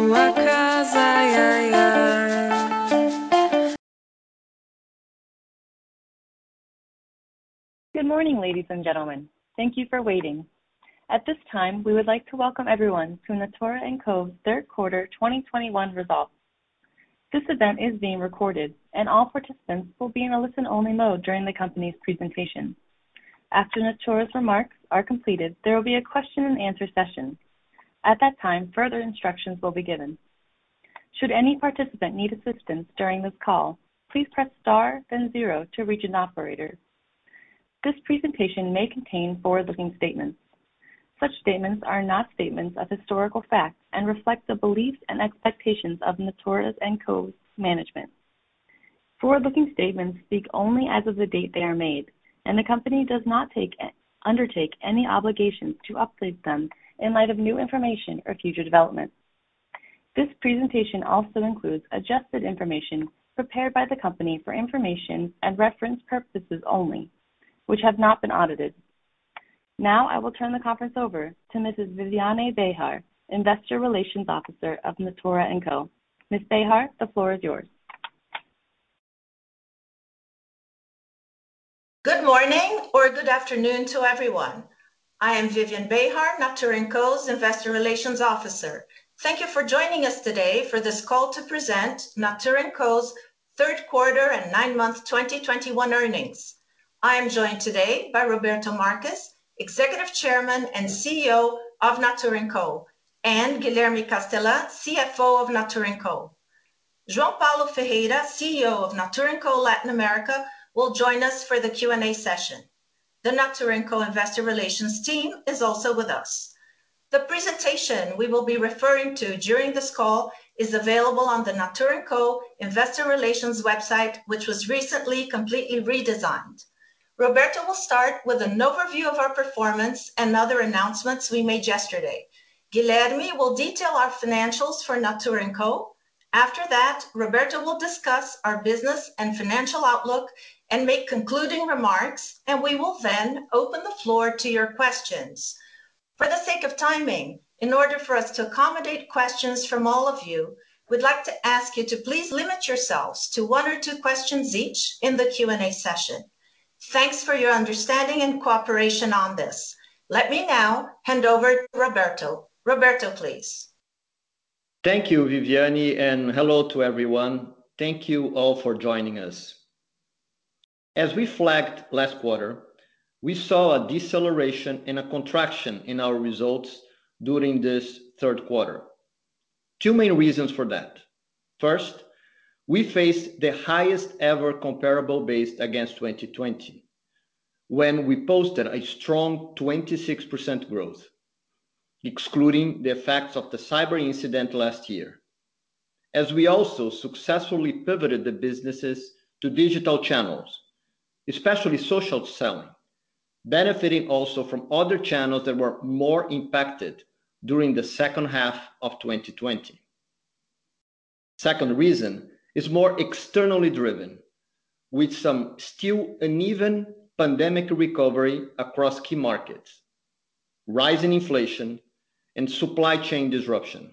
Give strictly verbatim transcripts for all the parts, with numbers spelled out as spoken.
uma casa, ai, ai. Good morning, ladies and gentlemen. Thank you for waiting. At this time, we would like to welcome everyone to Natura and Co's third quarter twenty twenty-one results. This event is being recorded, and all participants will be in a listen-only mode during the company's presentation. After Natura's remarks are completed, there will be a question and answer session. At that time, further instructions will be given. Should any participant need assistance during this call, please press star, then zero to reach an operator. This presentation may contain forward-looking statements. Such statements are not statements of historical fact and reflect the beliefs and expectations of Natura's and Co's management. Forward-looking statements speak only as of the date they are made, and the company does not take, undertake any obligations to update them in light of new information or future developments. This presentation also includes adjusted information prepared by the company for information and reference purposes only, which have not been audited. Now I will turn the conference over to Missus Viviane Behar, Investor Relations Officer of Natura and Co. Miz Behar, the floor is yours. Good morning or good afternoon to everyone. I am Viviane Behar, Natura and Co's Investor Relations Officer. Thank you for joining us today for this call to present Natura and Co's third quarter and nine-month twenty twenty-one earnings. I am joined today by Roberto Marques, Executive Chairman and C E O of Natura and Co, and Guilherme Castellan, C F O of Natura and Co. João Paulo Ferreira, C E O of Natura and Co Latin America, will join us for the Q and A session. The Natura and Co Investor Relations team is also with us. The presentation we will be referring to during this call is available on the Natura and Co Investor Relations website, which was recently completely redesigned. Roberto will start with an overview of our performance and other announcements we made yesterday. Guilherme will detail our financials for Natura and Co. After that, Roberto will discuss our business and financial outlook and make concluding remarks, and we will then open the floor to your questions. For the sake of timing, in order for us to accommodate questions from all of you, we'd like to ask you to please limit yourselves to one or two questions each in the Q and A session. Thanks for your understanding and cooperation on this. Let me now hand over to Roberto. Roberto, please. Thank you, Viviane, and hello to everyone. Thank you all for joining us. As we flagged last quarter, we saw a deceleration and a contraction in our results during this third quarter. Two main reasons for that. First, we faced the highest ever comparable base against twenty twenty, when we posted a strong twenty-six percent growth, excluding the effects of the cyber incident last year, as we also successfully pivoted the businesses to digital channels, especially social selling, benefiting also from other channels that were more impacted during the second half of twenty twenty. Second reason is more externally driven, with some still uneven pandemic recovery across key markets, rising inflation, and supply chain disruption.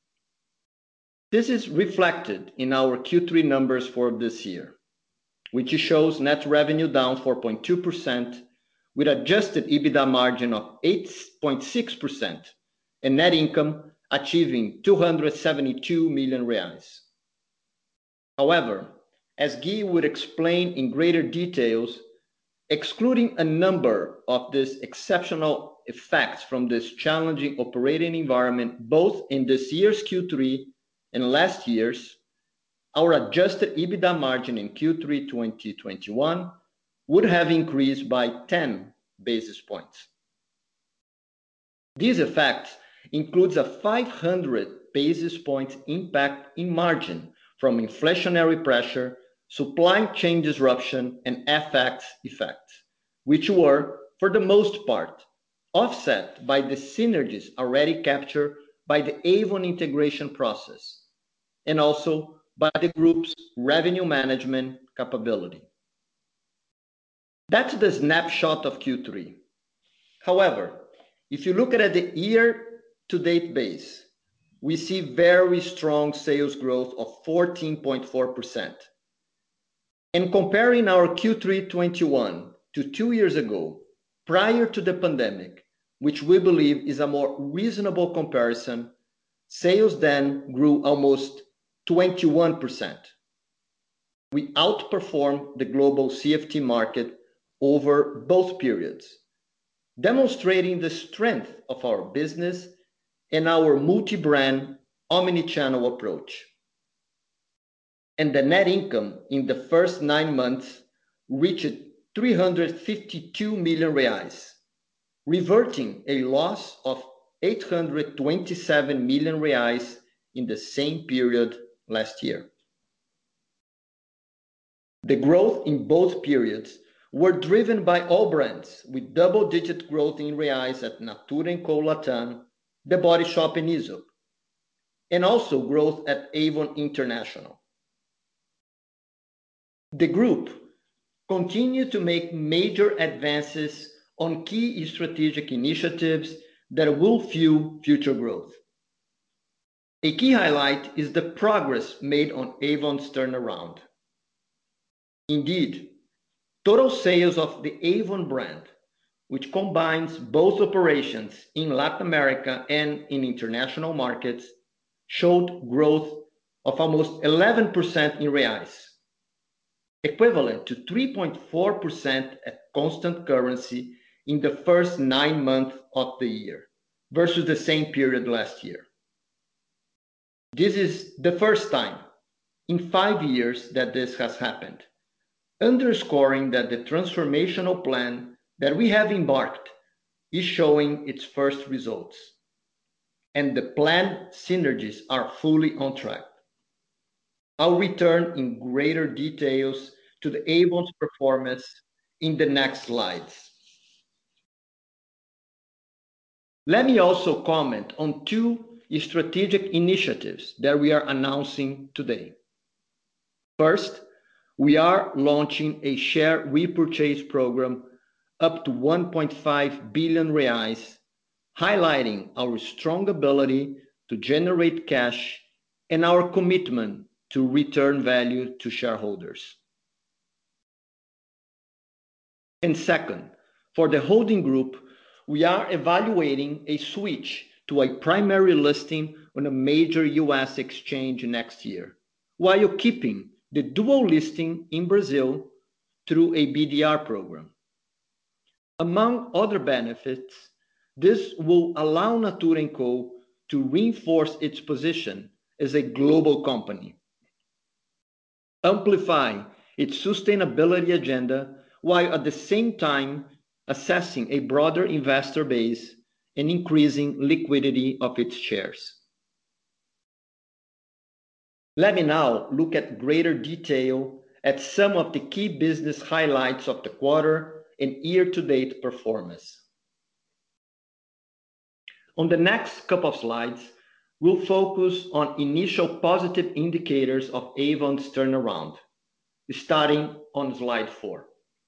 This is reflected in our Q three numbers for this year, which shows net revenue down four point two percent, with adjusted EBITDA margin of eight point six percent and net income achieving two hundred seventy-two million reais. However, as Gui would explain in greater details, excluding a number of these exceptional effects from this challenging operating environment, both in this year's Q three and last year's, our adjusted EBITDA margin in Q three twenty twenty-one would have increased by ten basis points. These effects includes a five hundred basis points impact in margin from inflationary pressure, supply chain disruption, and F X effects, which were, for the most part, offset by the synergies already captured by the Avon integration process, and also by the group's revenue management capability. That's the snapshot of Q three. However, if you look at the year-to-date base, we see very strong sales growth of fourteen point four percent. And comparing our Q three twenty-one to two years ago, prior to the pandemic, which we believe is a more reasonable comparison, sales then grew almost twenty-one percent. We outperformed the global C F T market over both periods, demonstrating the strength of our business and our multi-brand, omni-channel approach. And the net income in the first nine months reached three hundred fifty-two million reais, reverting a loss of eight hundred twenty-seven million reais in the same period last year. The growth in both periods were driven by all brands, with double-digit growth in reais at Natura and Co Latam, The Body Shop and Aesop, and also growth at Avon International. The group continued to make major advances on key strategic initiatives that will fuel future growth. A key highlight is the progress made on Avon's turnaround. Indeed, total sales of the Avon brand, which combines both operations in Latin America and in international markets, showed growth of almost eleven percent in reais, equivalent to three point four percent at constant currency in the first nine months of the year versus the same period last year. This is the first time in five years that this has happened, underscoring that the transformational plan that we have embarked is showing its first results, and the planned synergies are fully on track. I'll return in greater details to the Avon's performance in the next slides. Let me also comment on two strategic initiatives that we are announcing today. First, we are launching a share repurchase program up to one point five billion reais, highlighting our strong ability to generate cash and our commitment to return value to shareholders. And second, for the holding group, we are evaluating a switch to a primary listing on a major U S exchange next year, while keeping the dual listing in Brazil through a B D R program. Among other benefits, this will allow Natura and Co to reinforce its position as a global company, amplify its sustainability agenda, while at the same time assessing a broader investor base and increasing liquidity of its shares. Let me now look at greater detail at some of the key business highlights of the quarter and year-to-date performance. On the next couple of slides, we'll focus on initial positive indicators of Avon's turnaround, starting on slide four.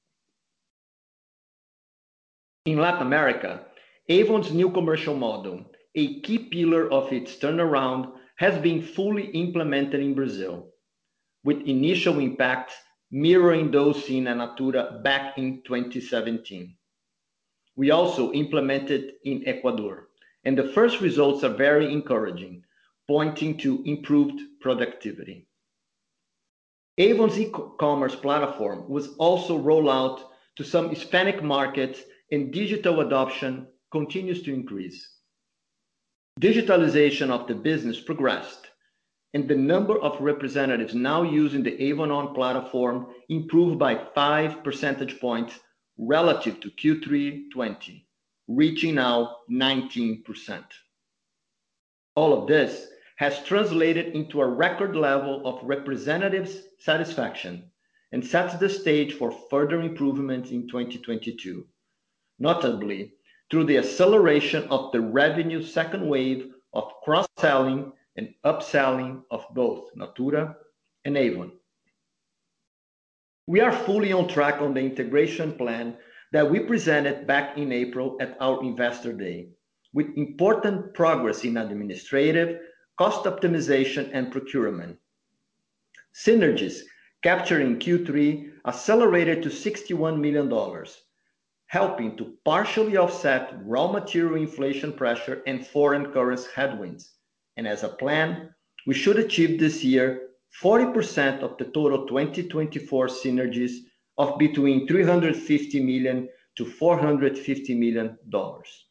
In Latin America, Avon's new commercial model, a key pillar of its turnaround, has been fully implemented in Brazil, with initial impacts mirroring those seen at Natura back in twenty seventeen. We also implemented in Ecuador, and the first results are very encouraging, pointing to improved productivity. Avon's e-commerce platform was also rolled out to some Hispanic markets, and digital adoption continues to increase. Digitalization of the business progressed, and the number of representatives now using the Avon On platform improved by five percentage points relative to Q three twenty, reaching now nineteen percent. All of this has translated into a record level of representatives' satisfaction and sets the stage for further improvements in twenty twenty-two, notably through the acceleration of the revenue second wave of cross-selling and upselling of both Natura and Avon. We are fully on track on the integration plan that we presented back in April at our Investor Day, with important progress in administrative, cost optimization, and procurement. Synergies captured in Q three accelerated to sixty-one million dollars, helping to partially offset raw material inflation pressure and foreign currency headwinds. And as a plan, we should achieve this year forty percent of the total twenty twenty-four synergies of between three hundred fifty million to four hundred fifty million dollars.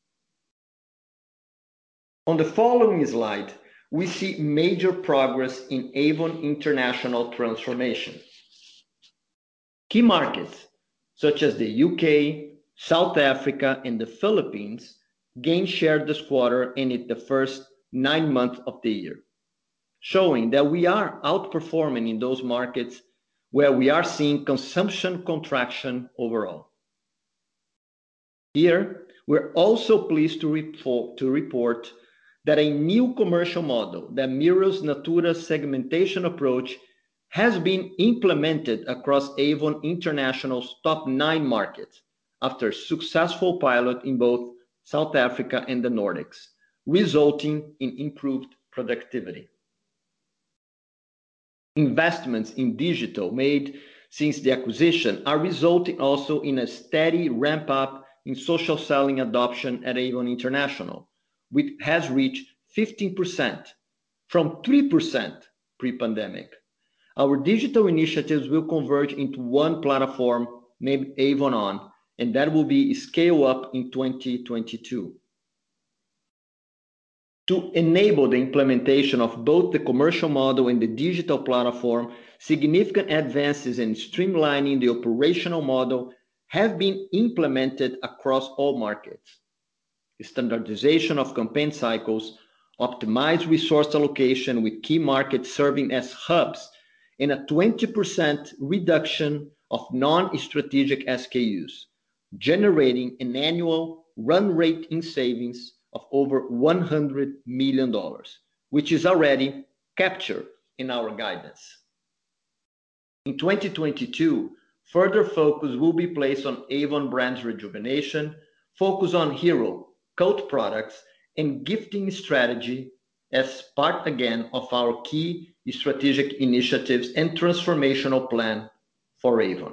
On the following slide, we see major progress in Avon International transformation. Key markets such as the U K, South Africa, and the Philippines gained share this quarter and in the first nine months of the year, showing that we are outperforming in those markets where we are seeing consumption contraction overall. Here, we're also pleased to report, to report that a new commercial model that mirrors Natura's segmentation approach has been implemented across Avon International's top nine markets after a successful pilot in both South Africa and the Nordics, resulting in improved productivity. Investments in digital made since the acquisition are resulting also in a steady ramp up in social selling adoption at Avon International, which has reached fifteen percent from three percent pre-pandemic. Our digital initiatives will converge into one platform named Avon On, and that will be scaled up in twenty twenty-two. To enable the implementation of both the commercial model and the digital platform, significant advances in streamlining the operational model have been implemented across all markets. Standardization of campaign cycles, optimized resource allocation with key markets serving as hubs, and a twenty percent reduction of non-strategic S K Us, generating an annual run rate in savings of over one hundred million dollars, which is already captured in our guidance. In twenty twenty-two, further focus will be placed on Avon brand's rejuvenation, focus on hero, cult products, and gifting strategy as part again of our key strategic initiatives and transformational plan for Avon.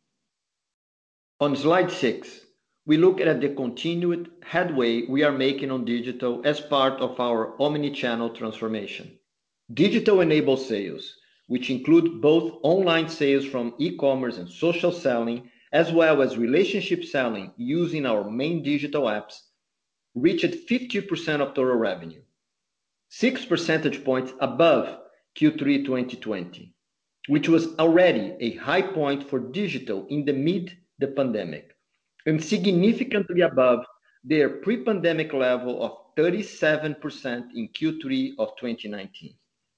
On slide six, we look at the continued headway we are making on digital as part of our omni-channel transformation. Digital-enabled sales, which include both online sales from e-commerce and social selling, as well as relationship selling using our main digital apps, reached fifty percent of total revenue, six percentage points above Q three twenty twenty, which was already a high point for digital in the mid the pandemic, and significantly above their pre-pandemic level of thirty-seven percent in Q three of twenty nineteen.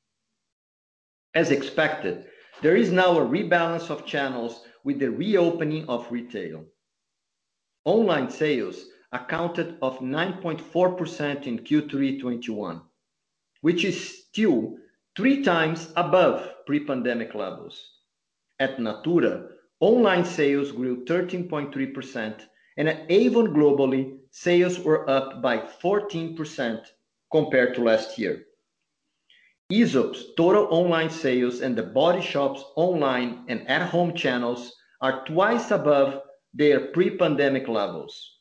As expected, there is now a rebalance of channels with the reopening of retail. Online sales accounted of nine point four percent in Q three twenty-one, which is still three times above pre-pandemic levels. At Natura, online sales grew thirteen point three percent, and at Avon globally, sales were up by fourteen percent compared to last year. Aesop's total online sales and the Body Shop's online and at-home channels are twice above their pre-pandemic levels.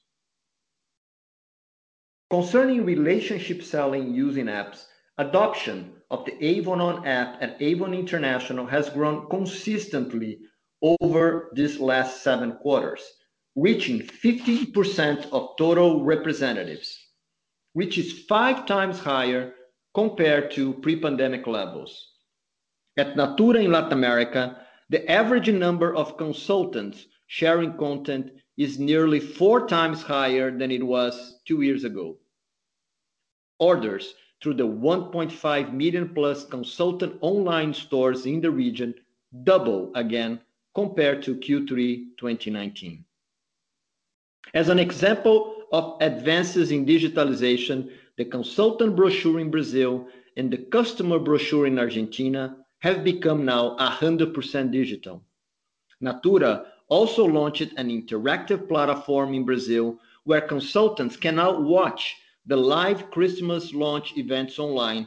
Concerning relationship selling using apps, adoption of the Avon On app at Avon International has grown consistently over these last seven quarters, reaching fifteen percent of total representatives, which is five times higher compared to pre-pandemic levels. At Natura in Latin America, the average number of consultants sharing content is nearly four times higher than it was two years ago. Orders through the one point five million plus consultant online stores in the region double again compared to Q three twenty nineteen. As an example of advances in digitalization, the consultant brochure in Brazil and the customer brochure in Argentina have become now one hundred percent digital. Natura also launched an interactive platform in Brazil where consultants can now watch the live Christmas launch events online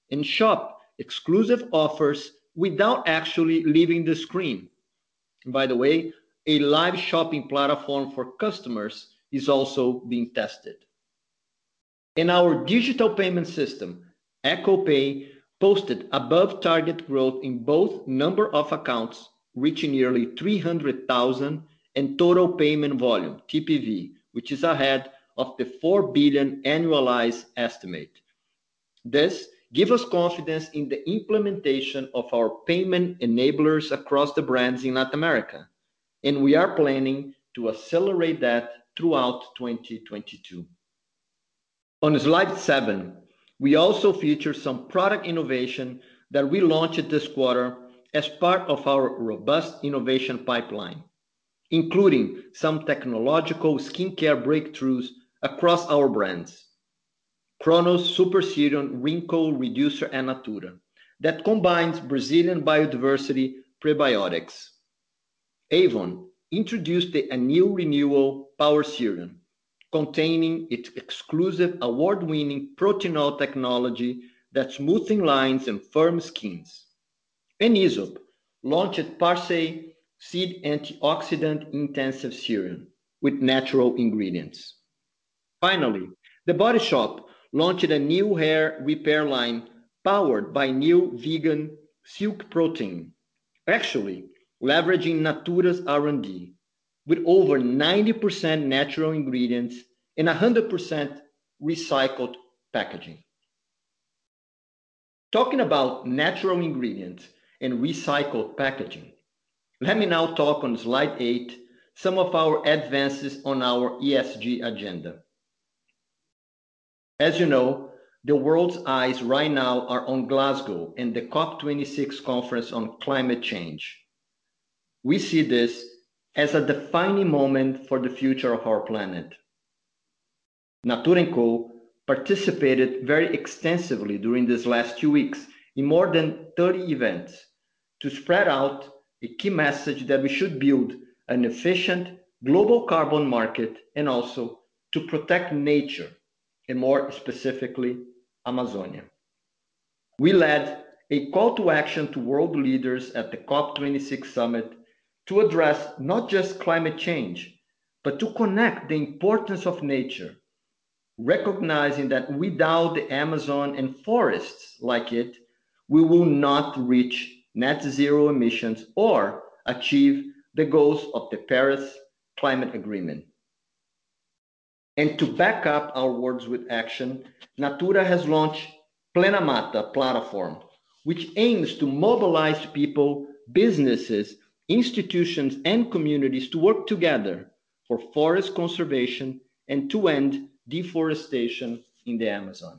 and shop exclusive offers without actually leaving the screen. And by the way, a live shopping platform for customers is also being tested. And our digital payment system, EcoPay, posted above target growth in both number of accounts, reaching nearly three hundred thousand, and total payment volume, T P V, which is ahead of the four billion annualized estimate. This gives us confidence in the implementation of our payment enablers across the brands in Latin America, and we are planning to accelerate that throughout twenty twenty-two. On slide seven, we also feature some product innovation that we launched this quarter as part of our robust innovation pipeline, including some technological skincare breakthroughs across our brands. Kronos Super Serum Wrinkle Reducer and Natura, that combines Brazilian biodiversity prebiotics. Avon introduced the Anil Renewal Power Serum, containing its exclusive award-winning proteinol technology that smoothing lines and firm skins. And Aesop launched Parsley Seed Antioxidant Intensive Serum with natural ingredients. Finally, The Body Shop launched a new hair repair line powered by new vegan silk protein, actually leveraging Natura's R and D, with over ninety percent natural ingredients and one hundred percent recycled packaging. Talking about natural ingredients and recycled packaging, let me now talk on slide eight some of our advances on our E S G agenda. As you know, the world's eyes right now are on Glasgow and the COP twenty-six conference on climate change. We see this as a defining moment for the future of our planet. Natura and Co participated very extensively during these last two weeks in more than thirty events to spread out a key message that we should build an efficient global carbon market and also to protect nature, and more specifically, Amazonia. We led a call to action to world leaders at the COP twenty-six summit to address not just climate change, but to connect the importance of nature, recognizing that without the Amazon and forests like it, we will not reach net zero emissions or achieve the goals of the Paris Climate Agreement. And to back up our words with action, Natura has launched Plena Mata platform, which aims to mobilize people, businesses, institutions, and communities to work together for forest conservation and to end deforestation in the Amazon.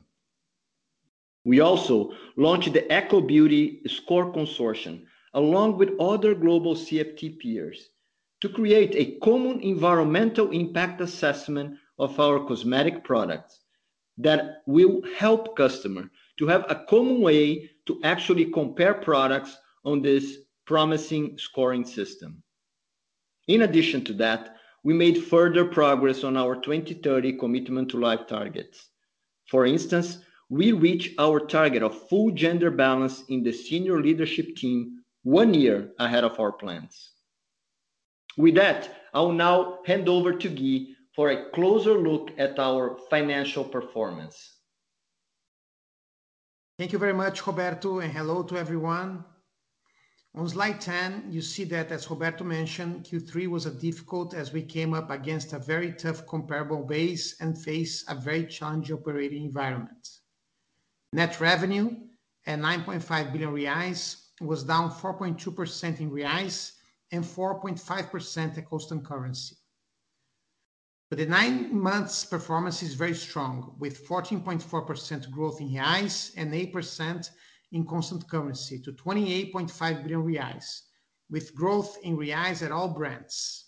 We also launched the Eco Beauty Score Consortium, along with other global C F T peers, to create a common environmental impact assessment of our cosmetic products that will help customers to have a common way to actually compare products on this promising scoring system. In addition to that, we made further progress on our twenty thirty commitment to life targets. For instance, we reached our target of full gender balance in the senior leadership team one year ahead of our plans. With that, I'll now hand over to Gui for a closer look at our financial performance. Thank you very much, Roberto, and hello to everyone. On slide ten, you see that, as Roberto mentioned, Q three was a difficult as we came up against a very tough comparable base and faced a very challenging operating environment. Net revenue at nine point five billion reais was down four point two percent in reais and four point five percent at constant currency. But the nine months performance is very strong, with fourteen point four percent growth in reais and eight percent in constant currency to twenty-eight point five billion reais, with growth in reais at all brands.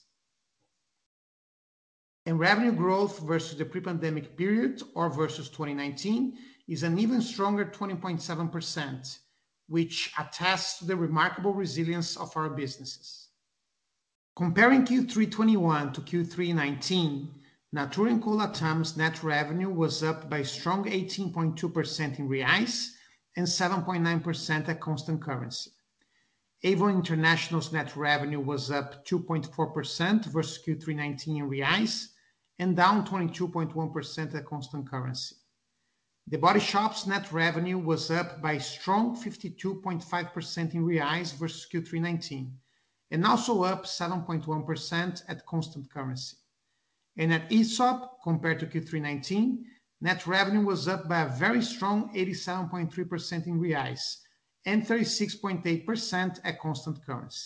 And revenue growth versus the pre-pandemic period or versus twenty nineteen is an even stronger twenty point seven percent, which attests to the remarkable resilience of our businesses. Comparing Q three twenty-one to Q three nineteen, Natura and Co Latam's net revenue was up by strong eighteen point two percent in reais and seven point nine percent at constant currency. Avon International's net revenue was up two point four percent versus Q three nineteen in reais and down twenty-two point one percent at constant currency. The Body Shop's net revenue was up by a strong fifty-two point five percent in reais versus Q three nineteen, and also up seven point one percent at constant currency. And at Aesop, compared to Q three nineteen, net revenue was up by a very strong eighty-seven point three percent in reais and thirty-six point eight percent at constant currency.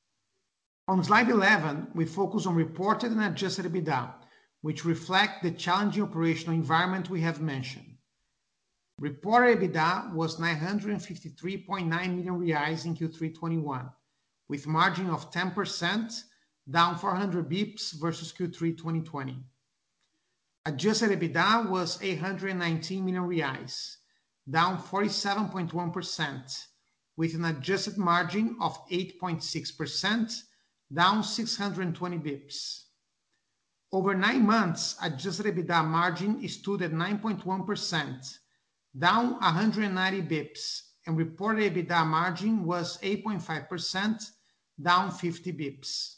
On slide eleven, we focus on reported and adjusted EBITDA, which reflect the challenging operational environment we have mentioned. Reported EBITDA was nine hundred fifty-three point nine million reais in Q three twenty-one, with margin of ten percent, down four hundred bips versus Q three twenty twenty. Adjusted EBITDA was eight hundred nineteen million reais, down forty-seven point one percent, with an adjusted margin of eight point six percent, down six hundred twenty bips. Over nine months, adjusted EBITDA margin stood at nine point one percent, down one hundred ninety bips, and reported EBITDA margin was eight point five percent, down fifty bips.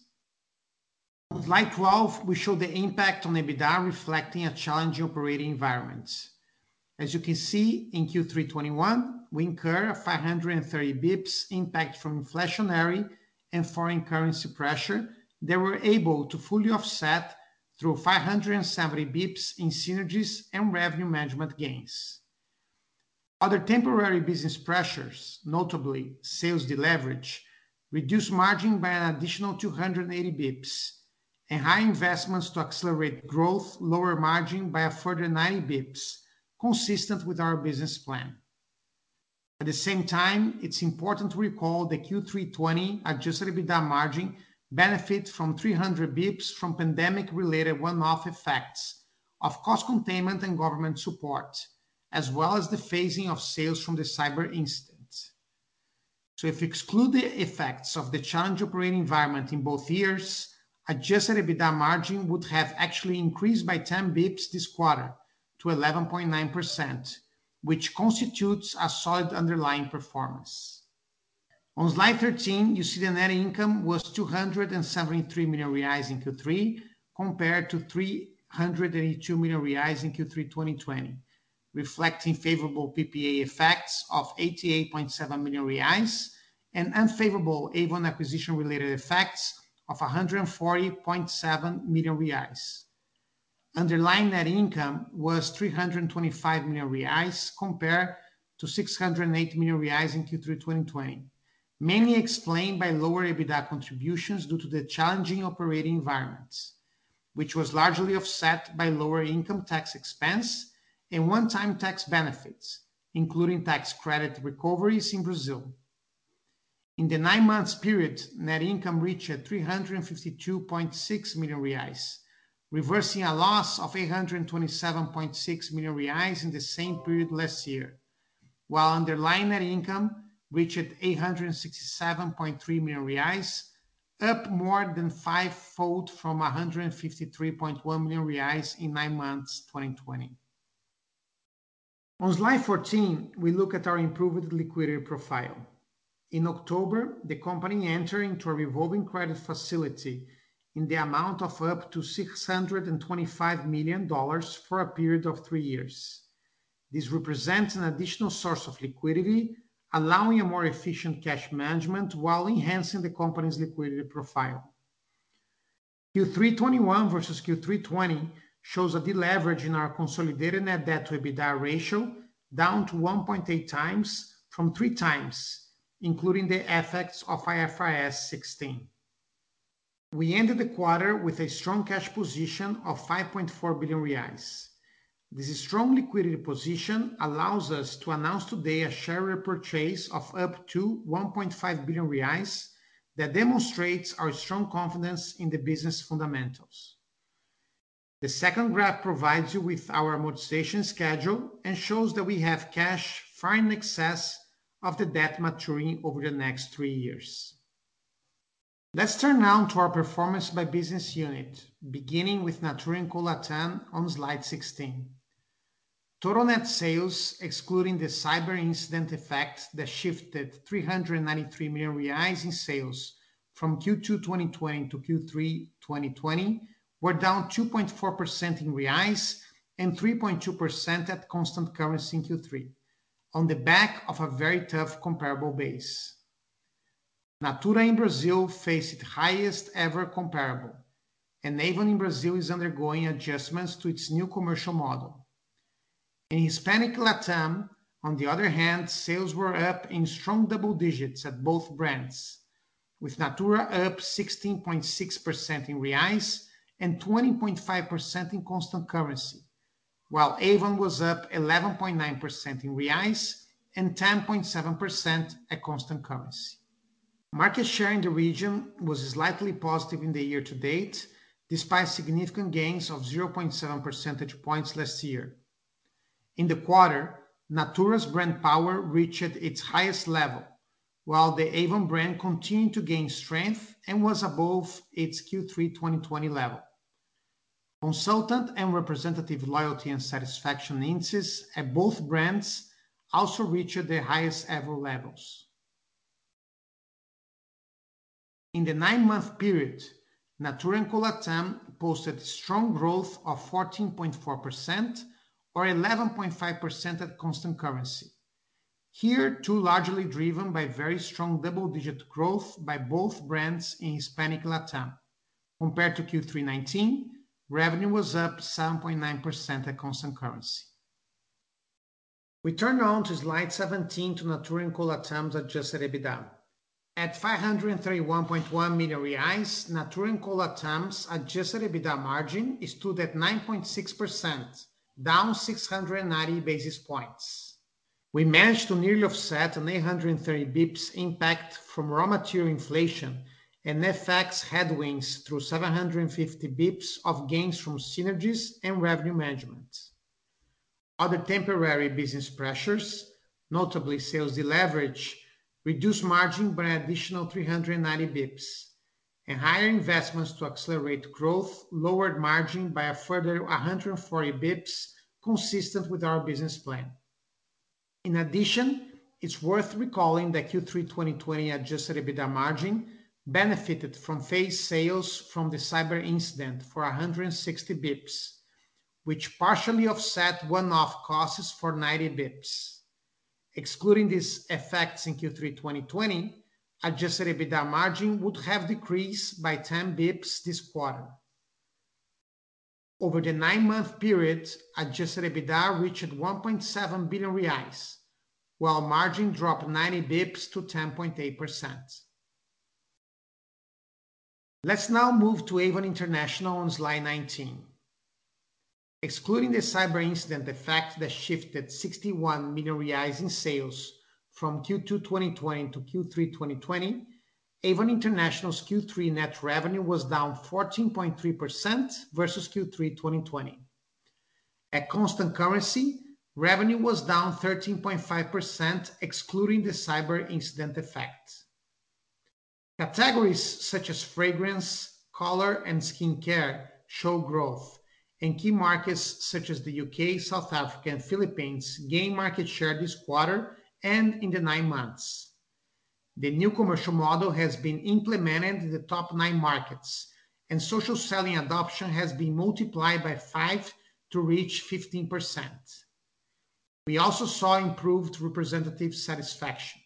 On slide twelve, we show the impact on EBITDA reflecting a challenging operating environment. As you can see, in Q three twenty-one, we incur a five hundred thirty bips impact from inflationary and foreign currency pressure that were able to fully offset through five hundred seventy bips in synergies and revenue management gains. Other temporary business pressures, notably sales deleverage, reduced margin by an additional two hundred eighty bips, and high investments to accelerate growth lower margin by a further ninety bips, consistent with our business plan. At the same time, it's important to recall the Q three twenty adjusted EBITDA margin benefit from three hundred bips from pandemic-related one-off effects of cost containment and government support, as well as the phasing of sales from the cyber incident. So if you exclude the effects of the challenging operating environment in both years, adjusted EBITDA margin would have actually increased by ten bips this quarter to eleven point nine percent, which constitutes a solid underlying performance. On slide thirteen, you see the net income was two hundred seventy-three million reais in Q three compared to three hundred eighty-two million reais in Q three twenty twenty, reflecting favorable P P A effects of eighty-eight point seven million reais and unfavorable Avon acquisition-related effects of one hundred forty point seven million reais. Underlying net income was three hundred twenty-five million reais compared to six hundred eight million reais in Q three twenty twenty, mainly explained by lower EBITDA contributions due to the challenging operating environments, which was largely offset by lower income tax expense and one-time tax benefits, including tax credit recoveries in Brazil. In the nine months period, net income reached three hundred fifty-two point six million reais, reversing a loss of eight hundred twenty-seven point six million reais in the same period last year, while underlying net income reached eight hundred sixty-seven point three million reais, up more than five-fold from one hundred fifty-three point one million reais in nine months twenty twenty. On slide fourteen, we look at our improved liquidity profile. In October, the company entered into a revolving credit facility in the amount of up to six hundred twenty-five million dollars for a period of three years. This represents an additional source of liquidity, allowing a more efficient cash management while enhancing the company's liquidity profile. Q three twenty-one versus Q three twenty shows a deleverage in our consolidated net debt to EBITDA ratio down to one point eight times from three times, including the effects of I F R S sixteen. We ended the quarter with a strong cash position of five point four billion reais. This strong liquidity position allows us to announce today a share repurchase of up to one point five billion reais that demonstrates our strong confidence in the business fundamentals. The second graph provides you with our amortization schedule and shows that we have cash far in excess of the debt maturing over the next three years. Let's turn now to our performance by business unit, beginning with Natura & Co Latam on slide sixteen. Total net sales, excluding the cyber incident effect that shifted three hundred ninety-three million reais in sales from Q two twenty twenty to Q three twenty twenty, were down two point four percent in reais and three point two percent at constant currency in Q three, on the back of a very tough comparable base. Natura in Brazil faced its highest ever comparable, and Avon in Brazil is undergoing adjustments to its new commercial model. In Hispanic Latam, on the other hand, sales were up in strong double digits at both brands, with Natura up sixteen point six percent in reais and twenty point five percent in constant currency, while Avon was up eleven point nine percent in reais and ten point seven percent at constant currency. Market share in the region was slightly positive in the year to date, despite significant gains of zero point seven percentage points last year. In the quarter, Natura's brand power reached its highest level, while the Avon brand continued to gain strength and was above its Q three twenty twenty level. Consultant and representative loyalty and satisfaction indices at both brands also reached their highest ever levels. In the nine-month period, Natura & Co Latam posted strong growth of fourteen point four percent or eleven point five percent at constant currency. Here, too largely driven by very strong double-digit growth by both brands in Hispanic Latam. Compared to Q three nineteen, revenue was up seven point nine percent at constant currency. We turn on to slide seventeen to Natura & Co Latam's adjusted EBITDA. At five hundred thirty-one point one million reais, Natura & Co Latam's adjusted EBITDA margin stood at nine point six percent, down six hundred ninety basis points. We managed to nearly offset an eight hundred thirty basis points impact from raw material inflation and F X headwinds through seven hundred fifty basis points of gains from synergies and revenue management. Other temporary business pressures, notably sales deleverage, reduced margin by an additional three hundred ninety basis points, and higher investments to accelerate growth lowered margin by a further one hundred forty basis points, consistent with our business plan. In addition, it's worth recalling that Q three twenty twenty adjusted EBITDA margin benefited from phased sales from the cyber incident for one hundred sixty basis points, which partially offset one-off costs for ninety basis points. Excluding these effects in Q three twenty twenty, adjusted EBITDA margin would have decreased by ten basis points this quarter. Over the nine-month period, adjusted EBITDA reached one point seven billion reais, while margin dropped ninety basis points to ten point eight percent. Let's now move to Avon International on slide nineteen. Excluding the cyber incident effect that shifted sixty-one million reais in sales from Q two twenty twenty to Q three twenty twenty, Avon International's Q three net revenue was down fourteen point three percent versus Q three twenty twenty. At constant currency, revenue was down thirteen point five percent, excluding the cyber incident effect. Categories such as fragrance, color, and skincare show growth, and key markets such as the U K, South Africa, and Philippines gain market share this quarter and in the nine months. The new commercial model has been implemented in the top nine markets, and social selling adoption has been multiplied by five to reach fifteen percent. We also saw improved representative satisfaction.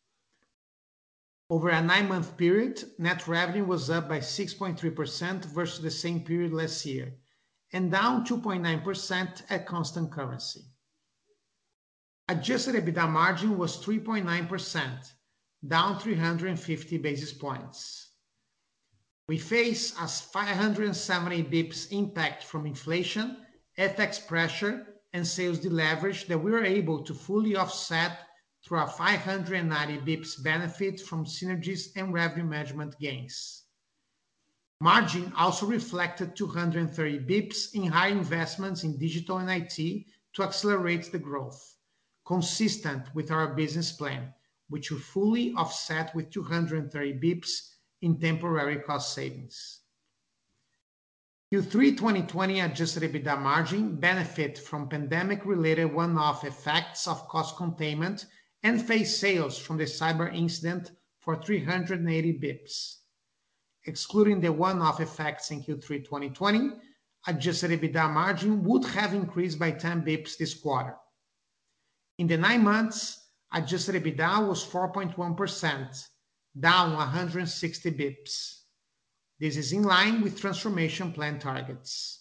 Over a nine-month period, net revenue was up by six point three percent versus the same period last year, and down two point nine percent at constant currency. Adjusted EBITDA margin was three point nine percent, down three hundred fifty basis points. We face a five hundred seventy basis points impact from inflation, F X pressure, and sales deleverage that we were able to fully offset through a five hundred ninety basis points benefit from synergies and revenue management gains. Margin also reflected two hundred thirty basis points in high investments in digital and I T to accelerate the growth, consistent with our business plan, which we fully offset with two hundred thirty basis points in temporary cost savings. Q three twenty twenty adjusted EBITDA margin benefit from pandemic-related one-off effects of cost containment and phase sales from the cyber incident for three hundred eighty bips. Excluding the one-off effects in Q three twenty twenty, adjusted EBITDA margin would have increased by ten bips this quarter. In the nine months, adjusted EBITDA was four point one percent, down one hundred sixty bips. This is in line with transformation plan targets.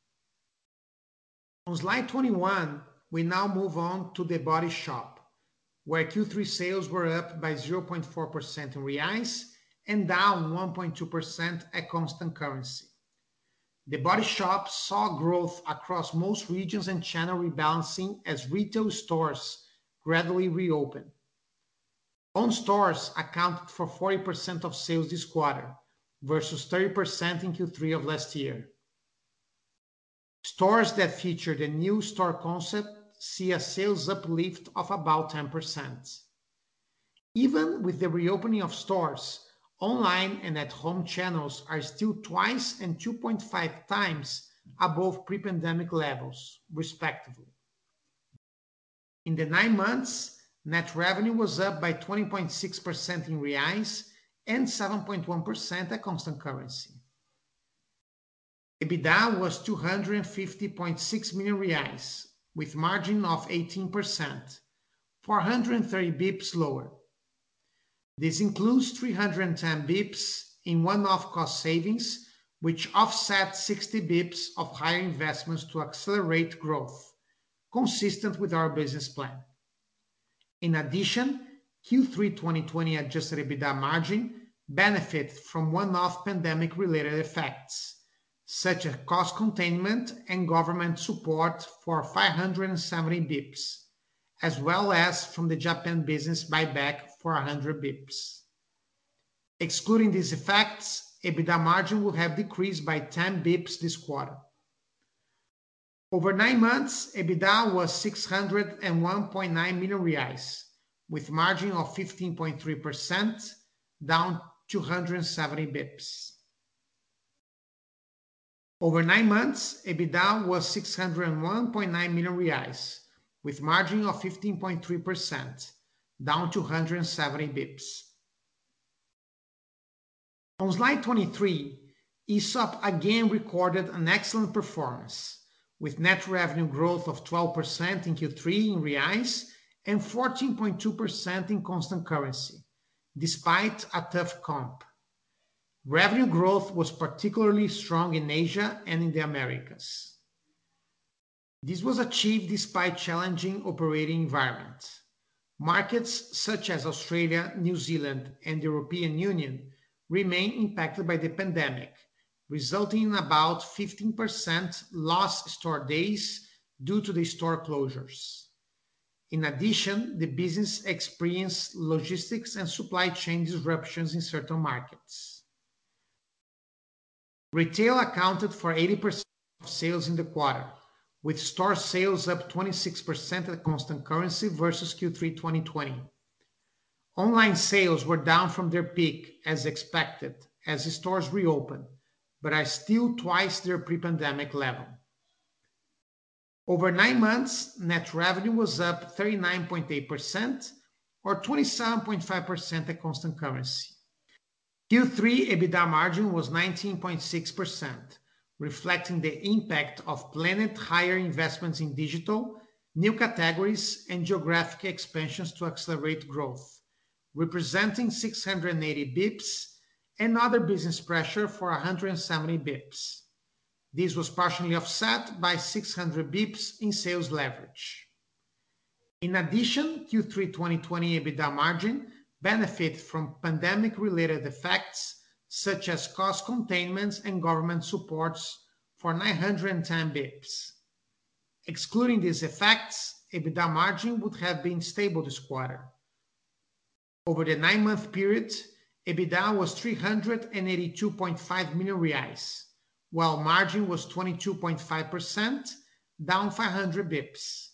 On slide twenty-one, we now move on to The Body Shop, where Q three sales were up by zero point four percent in reais and down one point two percent at constant currency. The Body Shop saw growth across most regions and channel rebalancing as retail stores gradually reopened. Own stores accounted for forty percent of sales this quarter, versus thirty percent in Q three of last year. Stores that feature the new store concept see a sales uplift of about ten percent. Even with the reopening of stores, online and at-home channels are still twice and two point five times above pre-pandemic levels, respectively. In the nine months, net revenue was up by twenty point six percent in reais and seven point one percent at constant currency. EBITDA was two hundred fifty point six million reais, with margin of eighteen percent, four hundred thirty bips lower. This includes three hundred ten bips in one-off cost savings, which offset sixty bips of higher investments to accelerate growth, consistent with our business plan. In addition, Q three twenty twenty adjusted EBITDA margin benefit from one-off pandemic-related effects, such as cost containment and government support for five hundred seventy bips, as well as from the Japan business buyback for one hundred bips. Excluding these effects, EBITDA margin would have decreased by ten bips this quarter. Over nine months, EBITDA was six hundred one point nine million reais, with margin of fifteen point three percent, down two hundred seventy bips. Over nine months, EBITDA was six hundred one point nine million reais, with margin of fifteen point three percent, down two hundred seventy bips. On slide twenty-three, Aesop again recorded an excellent performance, with net revenue growth of twelve percent in Q three in reais and fourteen point two percent in constant currency, despite a tough comp. Revenue growth was particularly strong in Asia and in the Americas. This was achieved despite challenging operating environment. Markets such as Australia, New Zealand, and the European Union remain impacted by the pandemic, resulting in about fifteen percent lost store days due to the store closures. In addition, the business experienced logistics and supply chain disruptions in certain markets. Retail accounted for eighty percent of sales in the quarter, with store sales up twenty-six percent at constant currency versus Q three twenty twenty. Online sales were down from their peak, as expected, as the stores reopened, but are still twice their pre-pandemic level. Over nine months, net revenue was up thirty-nine point eight percent, or twenty-seven point five percent at constant currency. Q three EBITDA margin was nineteen point six percent, reflecting the impact of planned higher investments in digital, new categories, and geographic expansions to accelerate growth, representing six hundred eighty bips, and other business pressure for one hundred seventy bips. This was partially offset by six hundred bips in sales leverage. In addition, Q three twenty twenty EBITDA margin benefit from pandemic-related effects such as cost containments and government supports for nine hundred ten bips. Excluding these effects, EBITDA margin would have been stable this quarter. Over the nine-month period, EBITDA was three hundred eighty-two point five million reais, while margin was twenty-two point five percent, down five hundred bips.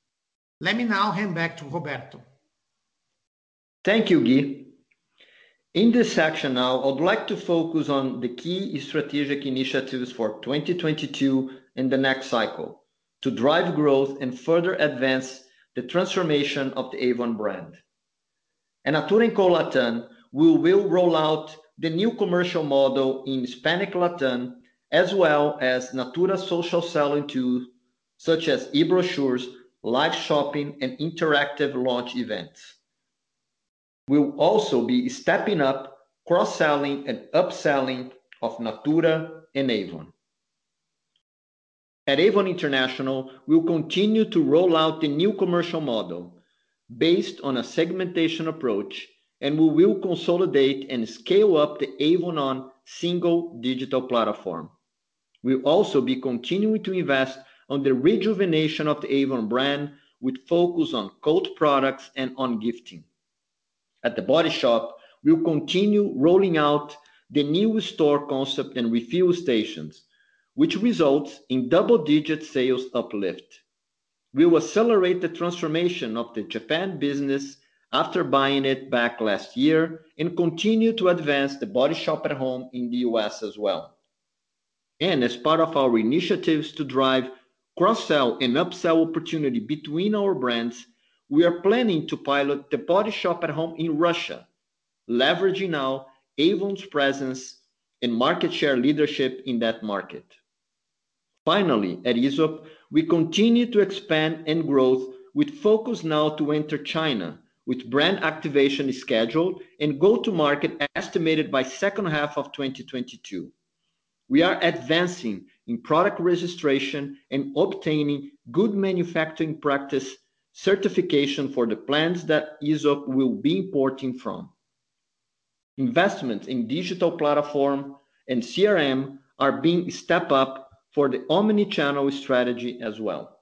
Let me now hand back to Roberto. Thank you, Gui. In this section now, I would like to focus on the key strategic initiatives for twenty twenty-two and the next cycle to drive growth and further advance the transformation of the Avon brand. At Natura Co Latam, we will roll out the new commercial model in Hispanic Latam, as well as Natura social selling tools such as e-brochures, live shopping, and interactive launch events. We'll also be stepping up cross-selling and upselling of Natura and Avon. At Avon International, we'll continue to roll out the new commercial model based on a segmentation approach, and we will consolidate and scale up the Avon On single digital platform. We'll also be continuing to invest on the rejuvenation of the Avon brand with focus on cult products and on gifting. At The Body Shop, we'll continue rolling out the new store concept and refill stations, which results in double-digit sales uplift. We will accelerate the transformation of the Japan business after buying it back last year and continue to advance The Body Shop at Home in the U S as well. And as part of our initiatives to drive cross-sell and upsell opportunity between our brands, we are planning to pilot The Body Shop at Home in Russia, leveraging now Avon's presence and market share leadership in that market. Finally, at Aesop, we continue to expand and growth with focus now to enter China, with brand activation scheduled and go-to-market estimated by second half of twenty twenty-two. We are advancing in product registration and obtaining good manufacturing practice certification for the plants that Aesop will be importing from. Investments in digital platform and C R M are being stepped up for the omni-channel strategy as well.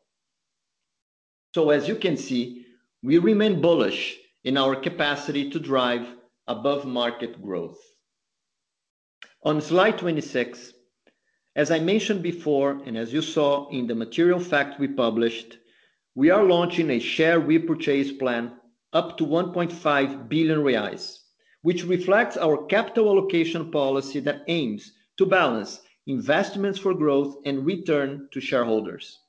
So as you can see, we remain bullish in our capacity to drive above market growth. On slide twenty-six, as I mentioned before, and as you saw in the material fact we published, we are launching a share repurchase plan up to one point five billion reais, which reflects our capital allocation policy that aims to balance investments for growth and return to shareholders.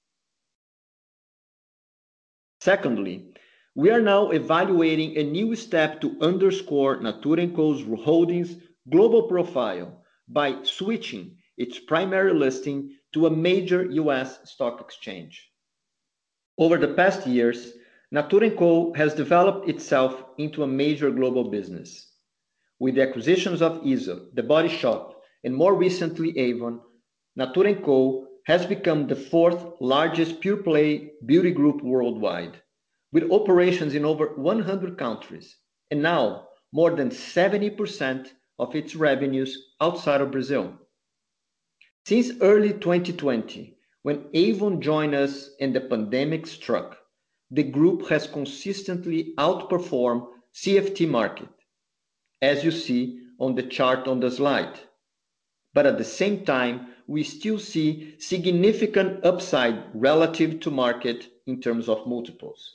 Secondly, we are now evaluating a new step to underscore Natura Co's Holdings global profile by switching its primary listing to a major U S stock exchange. Over the past years, Natura Co has developed itself into a major global business. With the acquisitions of Aesop, The Body Shop, and more recently Avon, Natura Co has become the fourth largest pure-play beauty group worldwide, with operations in over one hundred countries, and now more than seventy percent of its revenues outside of Brazil. Since early twenty twenty, when Avon joined us and the pandemic struck, the group has consistently outperformed C F T market, as you see on the chart on the slide. But at the same time, we still see significant upside relative to market in terms of multiples.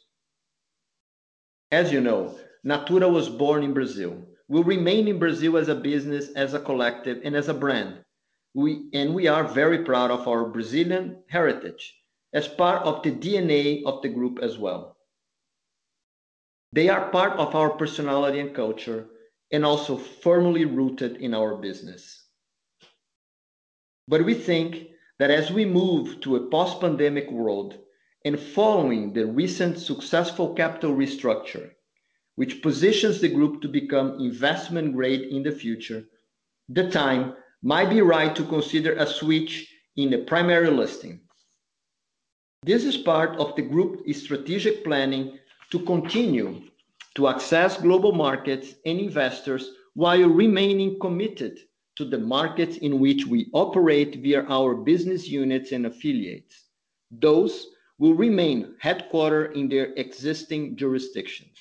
As you know, Natura was born in Brazil, will remain in Brazil as a business, as a collective, and as a brand. We, and we are very proud of our Brazilian heritage as part of the D N A of the group as well. They are part of our personality and culture, and also firmly rooted in our business. But we think that as we move to a post-pandemic world and following the recent successful capital restructure, which positions the group to become investment grade in the future, the time might be right to consider a switch in the primary listing. This is part of the group's strategic planning to continue to access global markets and investors while remaining committed to the markets in which we operate via our business units and affiliates. Those will remain headquartered in their existing jurisdictions.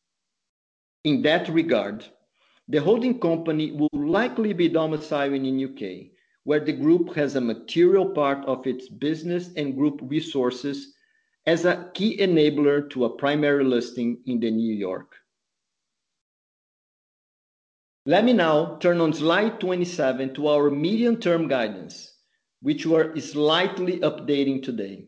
In that regard, the holding company will likely be domiciled in U K, where the group has a material part of its business and group resources as a key enabler to a primary listing in the New York. Let me now turn on slide twenty-seven to our medium-term guidance, which we're slightly updating today.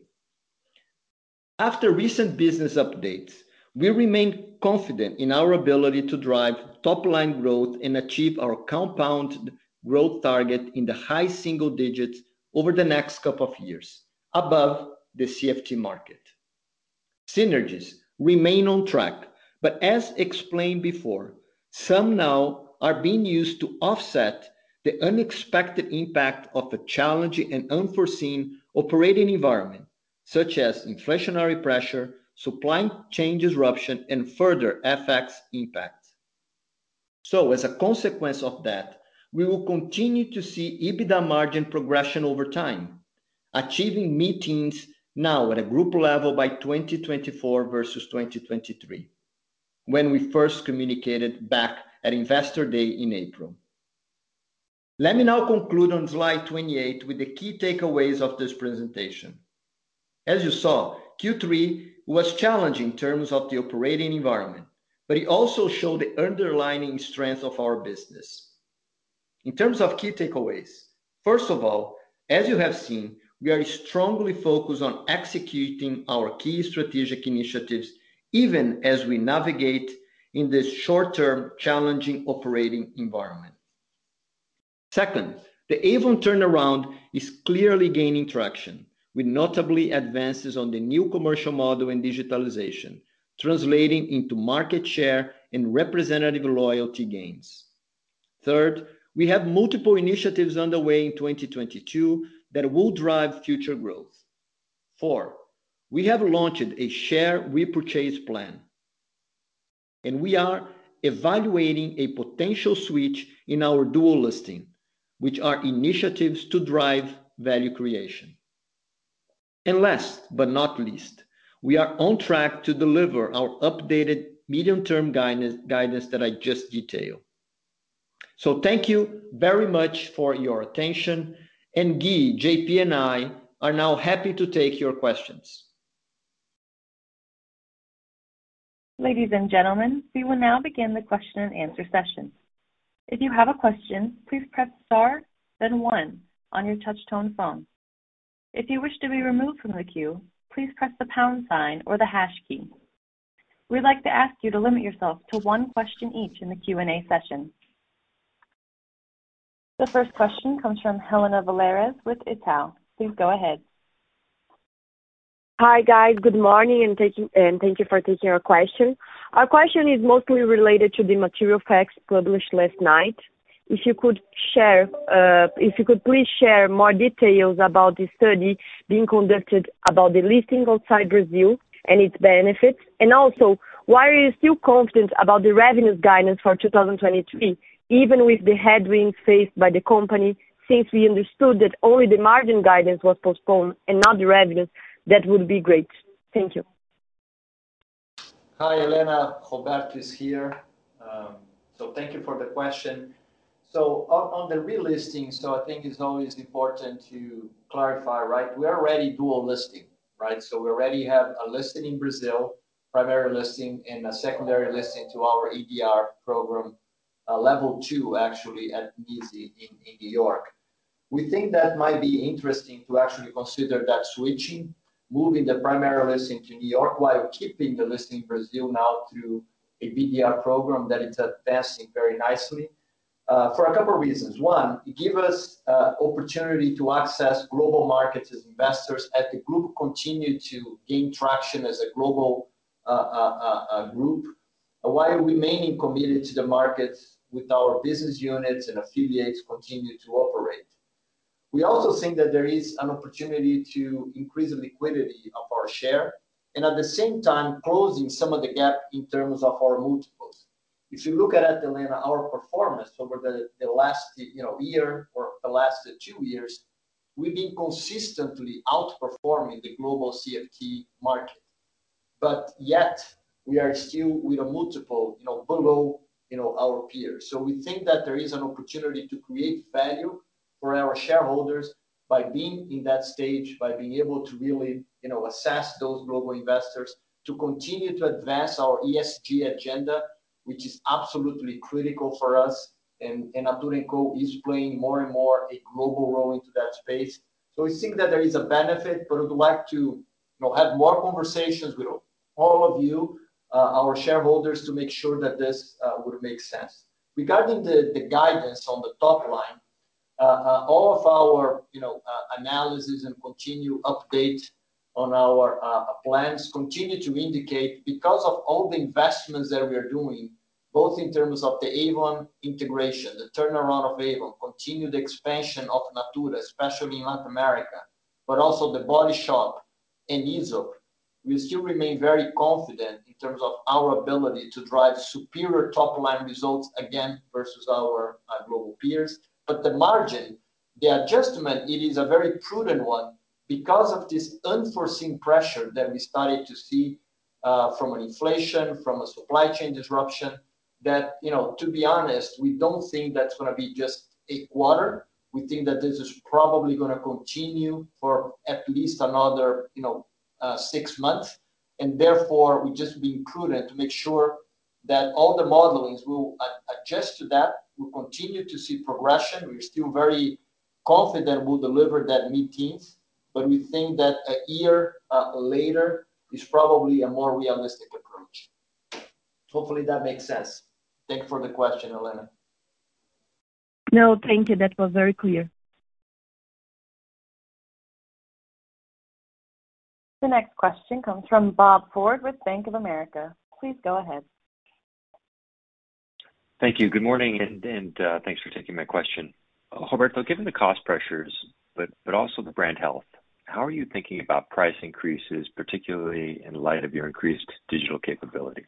After recent business updates, we remain confident in our ability to drive top-line growth and achieve our compound growth target in the high single digits over the next couple of years, above the C F T market. Synergies remain on track, but as explained before, some now are being used to offset the unexpected impact of a challenging and unforeseen operating environment, such as inflationary pressure, supply chain disruption, and further F X impact. So, as a consequence of that, we will continue to see EBITDA margin progression over time, achieving mid-teens now at a group level by twenty twenty-four versus twenty twenty-three, when we first communicated back at Investor Day in April. Let me now conclude on slide twenty-eight with the key takeaways of this presentation. As you saw, Q three was challenging in terms of the operating environment, but it also showed the underlying strength of our business. In terms of key takeaways, first of all, as you have seen, we are strongly focused on executing our key strategic initiatives, even as we navigate in this short-term challenging operating environment. Second, the Avon turnaround is clearly gaining traction, with notably advances on the new commercial model and digitalization, translating into market share and representative loyalty gains. Third, we have multiple initiatives underway in twenty twenty-two that will drive future growth. Four, we have launched a share repurchase plan, and we are evaluating a potential switch in our dual listing, which are initiatives to drive value creation. And last but not least, we are on track to deliver our updated medium-term guidance, guidance that I just detailed. So thank you very much for your attention, and Guy, J P, and I are now happy to take your questions. Ladies and gentlemen, we will now begin the question and answer session. If you have a question, please press star, then one on your touch-tone phone. If you wish to be removed from the queue, please press the pound sign or the hash key. We'd like to ask you to limit yourself to one question each in the Q and A session. The first question comes from Helena Valeres with Itaú. Please go ahead. Hi guys, good morning, and, taking, and thank you for taking our question. Our question is mostly related to the material facts published last night. If you could share, uh, if you could please share more details about the study being conducted about the listing outside Brazil and its benefits, and also why are you still confident about the revenues guidance for two thousand twenty-three, even with the headwinds faced by the company, since we understood that only the margin guidance was postponed and not the revenues? That would be great. Thank you. Hi, Helena. Roberto is here. Um, so thank you for the question. So on, on the relisting, so I think it's always important to clarify, right? We're already dual listing, right? So we already have a listing in Brazil, primary listing, and a secondary listing to our A D R program, uh, level two actually at N Y S E in, in New York. We think that might be interesting to actually consider that switching, moving the primary listing to New York while keeping the listing in Brazil now through a B D R program that is advancing very nicely. Uh, for a couple of reasons. One, it gives us uh, opportunity to access global markets as investors as the group continue to gain traction as a global uh, uh, uh, group, while remaining committed to the markets with our business units and affiliates continue to operate. We also think that there is an opportunity to increase the liquidity of our share, and at the same time closing some of the gap in terms of our multiples. If you look at it, Helena, our performance over the, the last you know, year or the last two years, we've been consistently outperforming the global C F T market. But yet, we are still with a multiple you know, below you know, our peers. So we think that there is an opportunity to create value for our shareholders by being in that stage, by being able to really you know, assess those global investors, to continue to advance our E S G agenda, which is absolutely critical for us, and, and Natura and Co is playing more and more a global role into that space. So we think that there is a benefit, but we'd like to you know, have more conversations with all of you, uh, our shareholders, to make sure that this uh, would make sense. Regarding the, the guidance on the top line, uh, uh, all of our you know, uh, analysis and continue update on our uh, plans continue to indicate, because of all the investments that we are doing, both in terms of the Avon integration, the turnaround of Avon, continued expansion of Natura, especially in Latin America, but also the Body Shop and Aesop, we still remain very confident in terms of our ability to drive superior top-line results again versus our uh, global peers. But the margin, the adjustment, it is a very prudent one, because of this unforeseen pressure that we started to see uh, from an inflation, from a supply chain disruption, that, you know, to be honest, we don't think that's going to be just a quarter. We think that this is probably going to continue for at least another, you know, uh, six months. And therefore, we're just being prudent to make sure that all the modelings will uh, adjust to that. We'll continue to see progression. We're still very confident we'll deliver that mid-teens. But we think that a year uh, later is probably a more realistic approach. Hopefully that makes sense. Thank you for the question, Elena. No, thank you. That was very clear. The next question comes from Bob Ford with Bank of America. Please go ahead. Thank you. Good morning, and, and uh, thanks for taking my question. Uh, Roberto, given the cost pressures, but, but also the brand health, how are you thinking about price increases, particularly in light of your increased digital capabilities?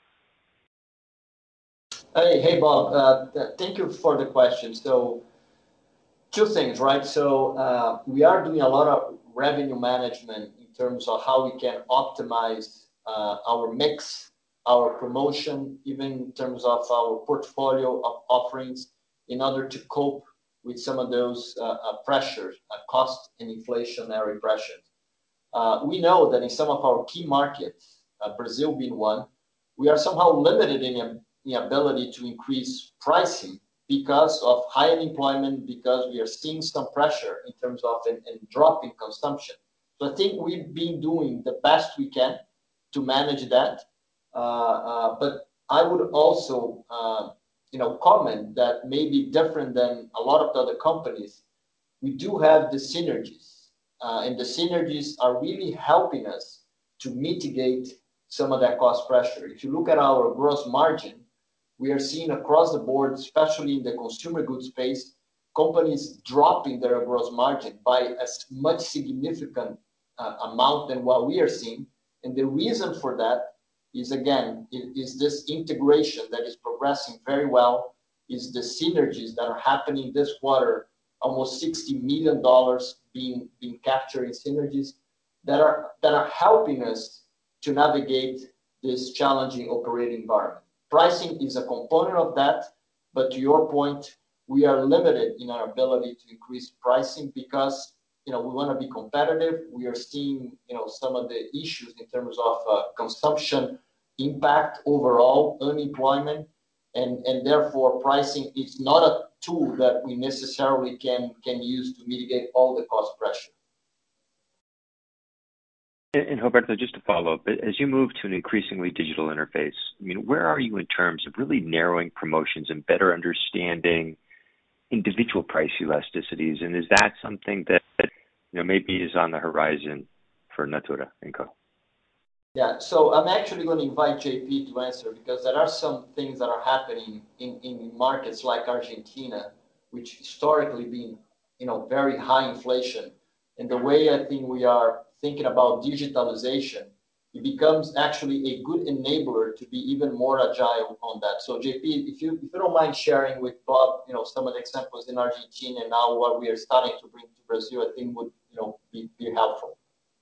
Hey, hey, Bob. Uh, thank you for the question. So, two things, right? So, uh, we are doing a lot of revenue management in terms of how we can optimize uh, our mix, our promotion, even in terms of our portfolio of offerings, in order to cope with some of those uh, uh, pressures, uh, cost and inflationary pressures. Uh, we know that in some of our key markets, uh, Brazil being one, we are somehow limited in the ability to increase pricing because of high unemployment, because we are seeing some pressure in terms of a drop in consumption. So I think we've been doing the best we can to manage that. Uh, uh, but I would also uh, you know, comment that maybe different than a lot of the other companies, we do have the synergies. Uh, and the synergies are really helping us to mitigate some of that cost pressure. If you look at our gross margin, we are seeing across the board, especially in the consumer goods space, companies dropping their gross margin by as much significant uh, amount than what we are seeing. And the reason for that is, again, is this integration that is progressing very well, is the synergies that are happening this quarter, almost sixty million dollars being, being captured in synergies that are, that are helping us to navigate this challenging operating environment. Pricing is a component of that, but to your point, we are limited in our ability to increase pricing because, you know, we want to be competitive. We are seeing, you know, some of the issues in terms of uh, consumption impact overall, unemployment, and, and therefore pricing is not a tool that we necessarily can, can use to mitigate all the cost pressure. And Roberto, just to follow up, as you move to an increasingly digital interface, I mean, where are you in terms of really narrowing promotions and better understanding individual price elasticities? And is that something that, you know, maybe is on the horizon for Natura and Co? Yeah, so I'm actually going to invite J P to answer because there are some things that are happening in, in markets like Argentina, which historically been, you know, very high inflation. And the way I think we are thinking about digitalization, it becomes actually a good enabler to be even more agile on that. So J P, if you if you don't mind sharing with Bob, you know, some of the examples in Argentina and now what we are starting to bring to Brazil, I think would, you know, be, be helpful.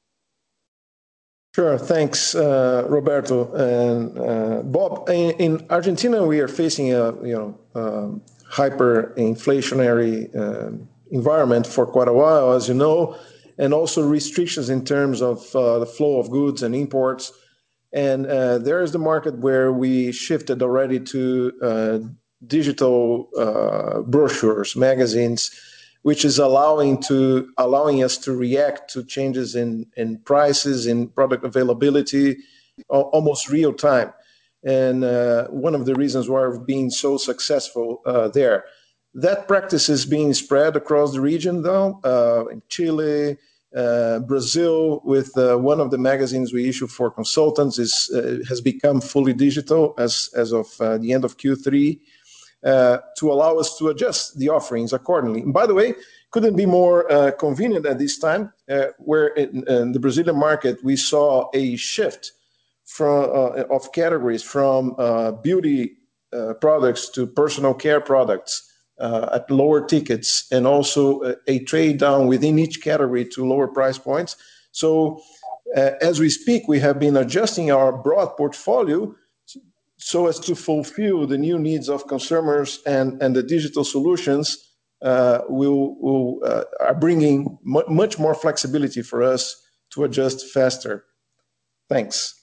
Sure, thanks, uh, Roberto and uh, Bob. In, in Argentina, we are facing a you know um, hyperinflationary uh, environment for quite a while, as you know, and also restrictions in terms of uh, the flow of goods and imports. And uh, there is the market where we shifted already to uh, digital uh, brochures, magazines, which is allowing to allowing us to react to changes in, in prices, in product availability, almost real time. And uh, one of the reasons why we've been so successful uh, there. That practice is being spread across the region, though, uh, in Chile, uh, Brazil, with uh, one of the magazines we issue for consultants is uh, has become fully digital as, as of uh, the end of Q three. Uh, to allow us to adjust the offerings accordingly. And by the way, couldn't be more uh, convenient at this time, uh, where in, in the Brazilian market we saw a shift from uh, of categories from uh, beauty uh, products to personal care products uh, at lower tickets, and also a, a trade down within each category to lower price points. So, uh, as we speak, we have been adjusting our broad portfolio so as to fulfill the new needs of consumers, and, and the digital solutions uh, will, will uh, are bringing mu- much more flexibility for us to adjust faster. Thanks.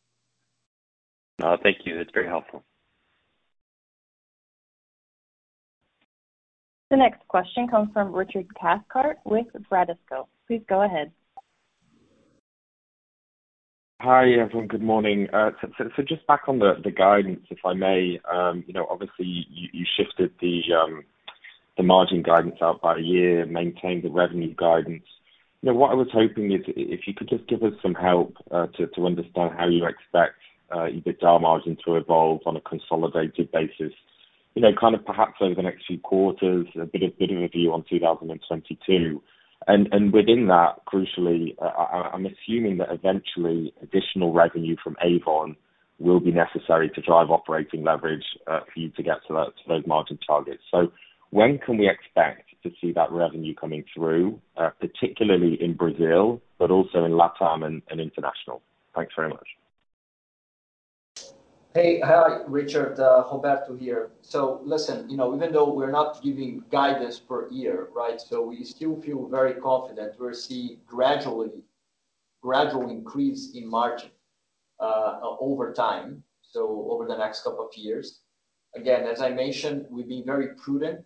Uh, thank you. That's very helpful. The next question comes from Richard Cathcart with Bradesco. Please go ahead. Hi, everyone. Good morning. Uh, so, so, so just back on the, the guidance, if I may, um, you know, obviously you, you shifted the um, the margin guidance out by a year, maintained the revenue guidance. You know, what I was hoping is if you could just give us some help uh, to, to understand how you expect uh, EBITDA margin to evolve on a consolidated basis. You know, kind of perhaps over the next few quarters, a bit of bit of a view on two thousand twenty-two. And, and within that, crucially, uh, I, I'm assuming that eventually additional revenue from Avon will be necessary to drive operating leverage uh, for you to get to, that, to those margin targets. So when can we expect to see that revenue coming through, uh, particularly in Brazil, but also in LATAM and, and international? Thanks very much. Hey, hi, Richard. Uh, Roberto here. So listen, you know, even though we're not giving guidance per year, right? So we still feel very confident we're seeing gradually, gradual increase in margin uh, over time. So over the next couple of years. Again, as I mentioned, we've been very prudent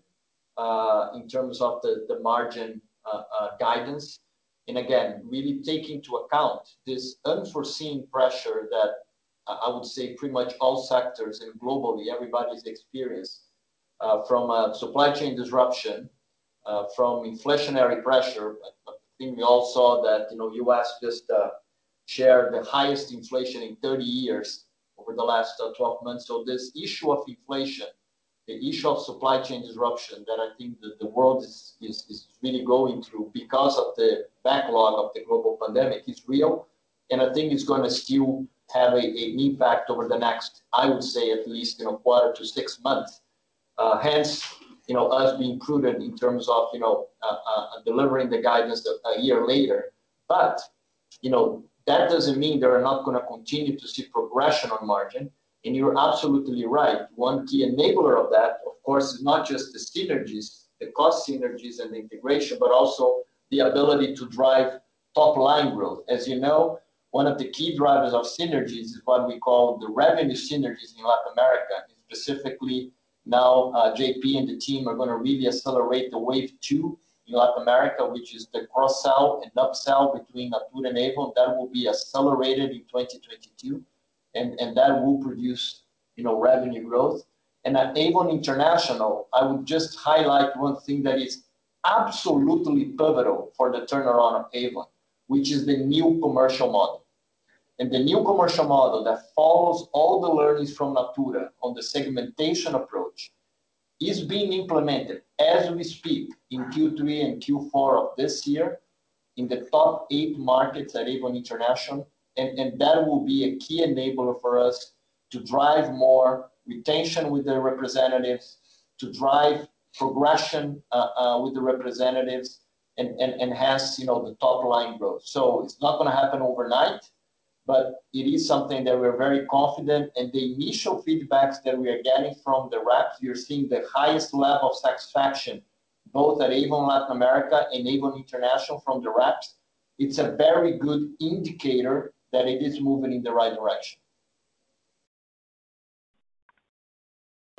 uh, in terms of the, the margin uh, uh, guidance. And again, really take into account this unforeseen pressure that I would say pretty much all sectors and globally everybody's experienced uh, from uh, supply chain disruption, uh, from inflationary pressure. I think we all saw that, you know, U S just uh, shared the highest inflation in thirty years over the last uh, twelve months. So this issue of inflation, the issue of supply chain disruption that I think that the world is, is, is really going through because of the backlog of the global pandemic is real. And I think it's going to still have a, an impact over the next, I would say, at least, you know, quarter to six months. Uh, hence, you know, us being prudent in terms of, you know, uh, uh, delivering the guidance a, a year later. But, you know, that doesn't mean they're not going to continue to see progression on margin. And you're absolutely right. One key enabler of that, of course, is not just the synergies, the cost synergies and the integration, but also the ability to drive top line growth. As you know, one of the key drivers of synergies is what we call the revenue synergies in Latin America. And specifically, now uh, J P and the team are going to really accelerate the wave two in Latin America, which is the cross-sell and upsell between Natura and Avon. That will be accelerated in twenty twenty-two, and, and that will produce, you know, revenue growth. And at Avon International, I would just highlight one thing that is absolutely pivotal for the turnaround of Avon, which is the new commercial model. And the new commercial model that follows all the learnings from Natura on the segmentation approach is being implemented as we speak in Q three and Q four of this year in the top eight markets at Avon International. And, and that will be a key enabler for us to drive more retention with the representatives, to drive progression uh, uh, with the representatives, and, and enhance, you know, the top line growth. So it's not going to happen overnight, but it is something that we're very confident. And the initial feedbacks that we are getting from the reps, you're seeing the highest level of satisfaction, both at Avon Latin America and Avon International from the reps. It's a very good indicator that it is moving in the right direction.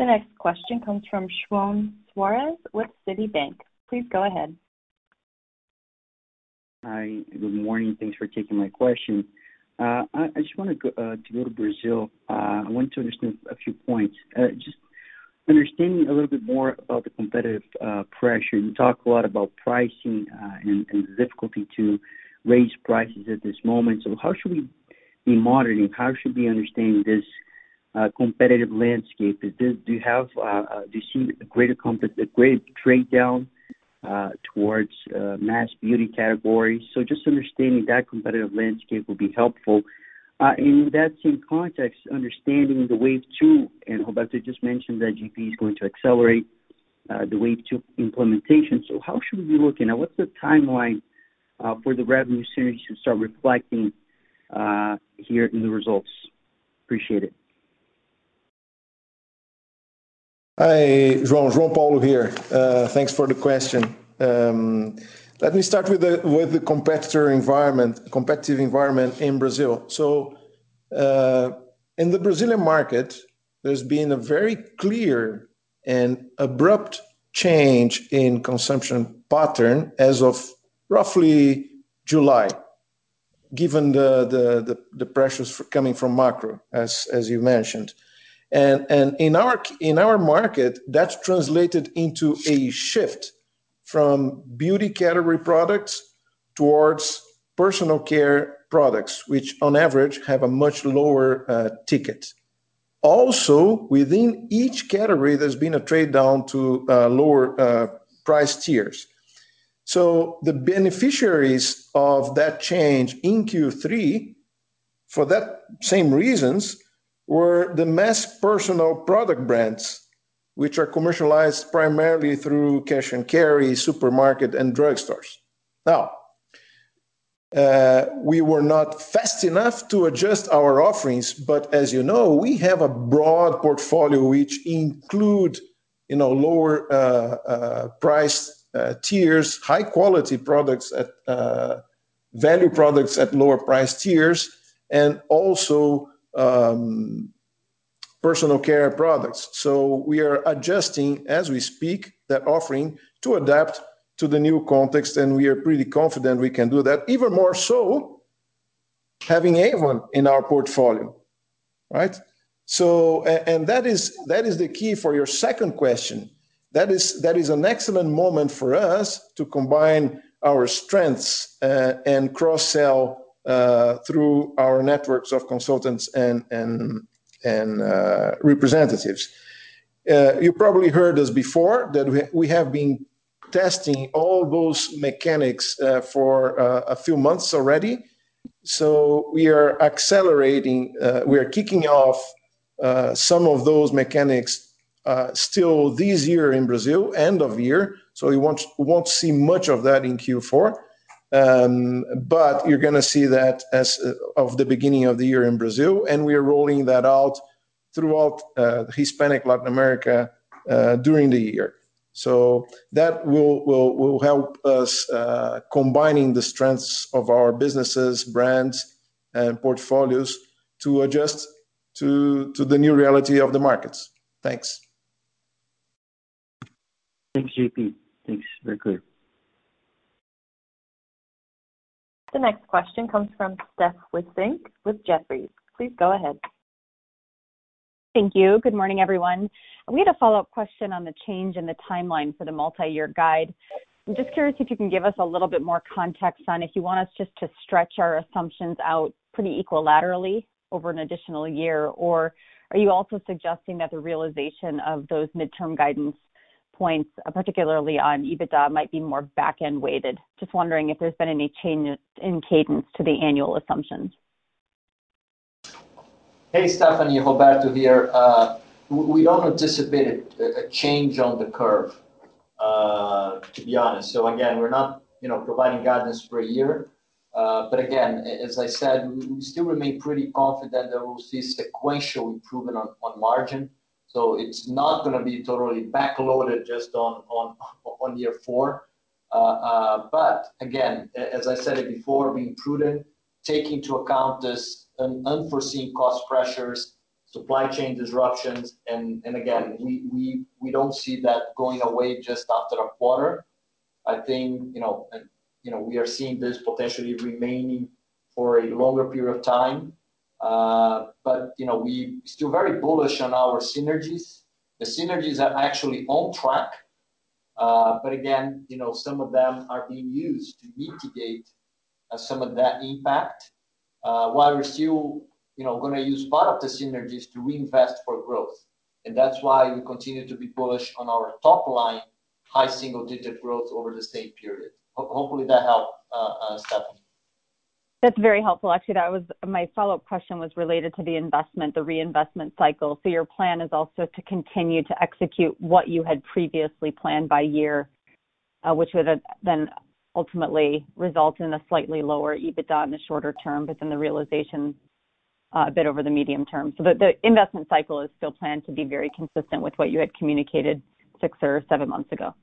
The next question comes from João Soares with Citibank. Please go ahead. Hi, good morning. Thanks for taking my question. Uh, I, I just want to go, uh, to go to Brazil. Uh, I want to understand a few points. Uh, just understanding a little bit more about the competitive uh, pressure. You talk a lot about pricing uh, and, and the difficulty to raise prices at this moment. So how should we be monitoring? How should we understand this uh, competitive landscape? Is this, do you have uh, uh, do you see a greater comp- a great trade down uh, towards uh, mass beauty categories? So just understanding that competitive landscape will be helpful. Uh, in that same context, understanding the wave two, and Roberto just mentioned that G P is going to accelerate uh, the wave two implementation. So how should we be looking at what's the timeline uh, for the revenue synergies to start reflecting uh, here in the results? Appreciate it. Hi, João. João Paulo here. Uh, thanks for the question. Um, Let me start with the with the competitor environment, competitive environment in Brazil. So, uh, in the Brazilian market, there's been a very clear and abrupt change in consumption pattern as of roughly July, given the the the, the pressures coming from macro, as as you mentioned, and and in our in our market, that's translated into a shift from beauty category products towards personal care products, which on average have a much lower uh, ticket. Also, within each category, there's been a trade down to uh, lower uh, price tiers. So the beneficiaries of that change in Q three, for that same reasons, were the mass personal product brands, which are commercialized primarily through cash and carry, supermarket, and drugstores. Now, uh, we were not fast enough to adjust our offerings, but as you know, we have a broad portfolio which include, you know, lower uh, uh, price uh, tiers, high quality products at uh, value products at lower price tiers, and also um, personal care products. So we are adjusting as we speak that offering to adapt to the new context, and we are pretty confident we can do that. Even more so, having Avon in our portfolio, right? So, and that is that is the key for your second question. That is that is an excellent moment for us to combine our strengths uh, and cross-sell uh, through our networks of consultants and and and uh, representatives. Uh, you probably heard us before that we, we have been testing all those mechanics uh, for uh, a few months already. So we are accelerating, uh, we are kicking off uh, some of those mechanics uh, still this year in Brazil, end of year. So you won't, won't see much of that in Q four. Um, but you're going to see that as uh, of the beginning of the year in Brazil, and we are rolling that out throughout uh, Hispanic Latin America uh, during the year. So that will will will help us uh, combining the strengths of our businesses, brands, and portfolios to adjust to to the new reality of the markets. Thanks. Thanks, J P. Thanks, very clear. The next question comes from Steph Wissink with Jefferies. Please go ahead. Thank you. Good morning, everyone. We had a follow-up question on the change in the timeline for the multi-year guide. I'm just curious if you can give us a little bit more context on if you want us just to stretch our assumptions out pretty equilaterally over an additional year, or are you also suggesting that the realization of those midterm guidance points, uh, particularly on EBITDA, might be more back-end weighted? Just wondering if there's been any change in cadence to the annual assumptions. Hey, Stephanie, Roberto here. Uh, we don't anticipate a, a change on the curve, uh, to be honest. So again, we're not, you know, providing guidance for a year. Uh, but again, as I said, we, we still remain pretty confident that we'll see sequential improvement on, on margin. So it's not going to be totally backloaded just on on on year four. Uh, uh, but again, as I said it before, being prudent, taking into account this un- unforeseen cost pressures, supply chain disruptions, and, and again, we, we, we don't see that going away just after a quarter. I think, you know, and, you know, we are seeing this potentially remaining for a longer period of time. Uh, but, you know, we still very bullish on our synergies. The synergies are actually on track. Uh, but again, you know, some of them are being used to mitigate uh, some of that impact, uh, while we're still, you know, going to use part of the synergies to reinvest for growth. And that's why we continue to be bullish on our top line, high single-digit growth over the same period. Ho- hopefully that helped, uh, uh, Stephanie. That's very helpful. Actually, that was my follow-up question was related to the investment, the reinvestment cycle. So your plan is also to continue to execute what you had previously planned by year, uh, which would then ultimately result in a slightly lower EBITDA in the shorter term, but then the realization uh, a bit over the medium term. So the, the investment cycle is still planned to be very consistent with what you had communicated six or seven months ago.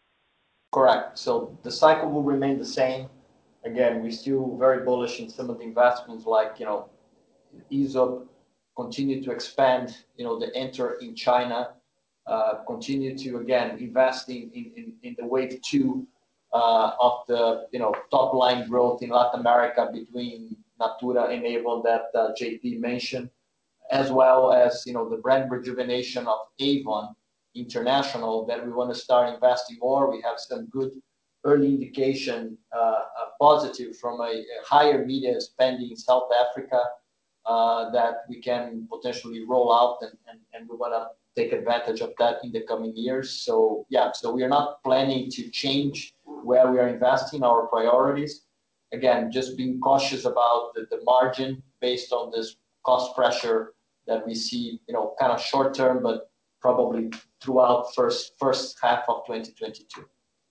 Correct. So the cycle will remain the same. Again, we're still very bullish in some of the investments like, you know, Aesop, continue to expand, you know, the enter in China, uh, continue to, again, invest in, in, in the wave two uh, of the, you know, top line growth in Latin America between Natura and Avon that uh, J P mentioned, as well as, you know, the brand rejuvenation of Avon International that we want to start investing more. We have some good early indication, uh, uh, positive from a, a higher media spending in South Africa uh, that we can potentially roll out, and, and, and we want to take advantage of that in the coming years. So yeah, so we are not planning to change where we are investing our priorities. Again, just being cautious about the, the margin based on this cost pressure that we see, you know, kind of short term, but probably throughout first first half of twenty twenty-two.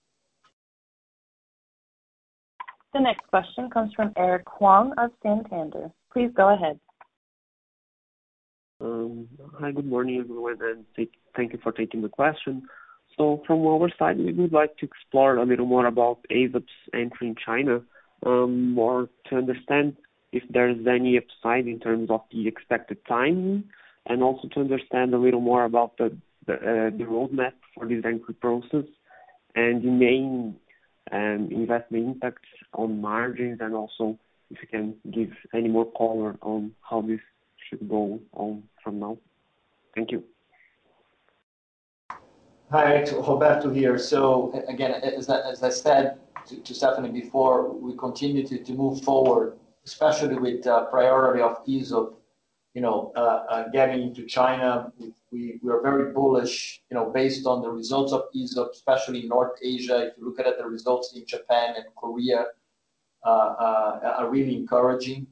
The next question comes from Eric Huang of Santander. Please go ahead. Um, hi, good morning, everyone, and th- thank you for taking the question. So from our side, we would like to explore a little more about Aesop's entry in China, um, more to understand if there's any upside in terms of the expected time, and also to understand a little more about the the, uh, the roadmap for this entry process and the main um, investment impacts on margins, and also if you can give any more color on how this should go on from now. Thank you. Hi, Roberto here. So again, as I, as I said to, to Stephanie before, we continue to, to move forward, especially with uh, priority of Aesop, you know, uh, uh, getting into China. We, we are very bullish, you know, based on the results of Aesop, especially in North Asia. If you look at it, the results in Japan and Korea uh, uh, are really encouraging.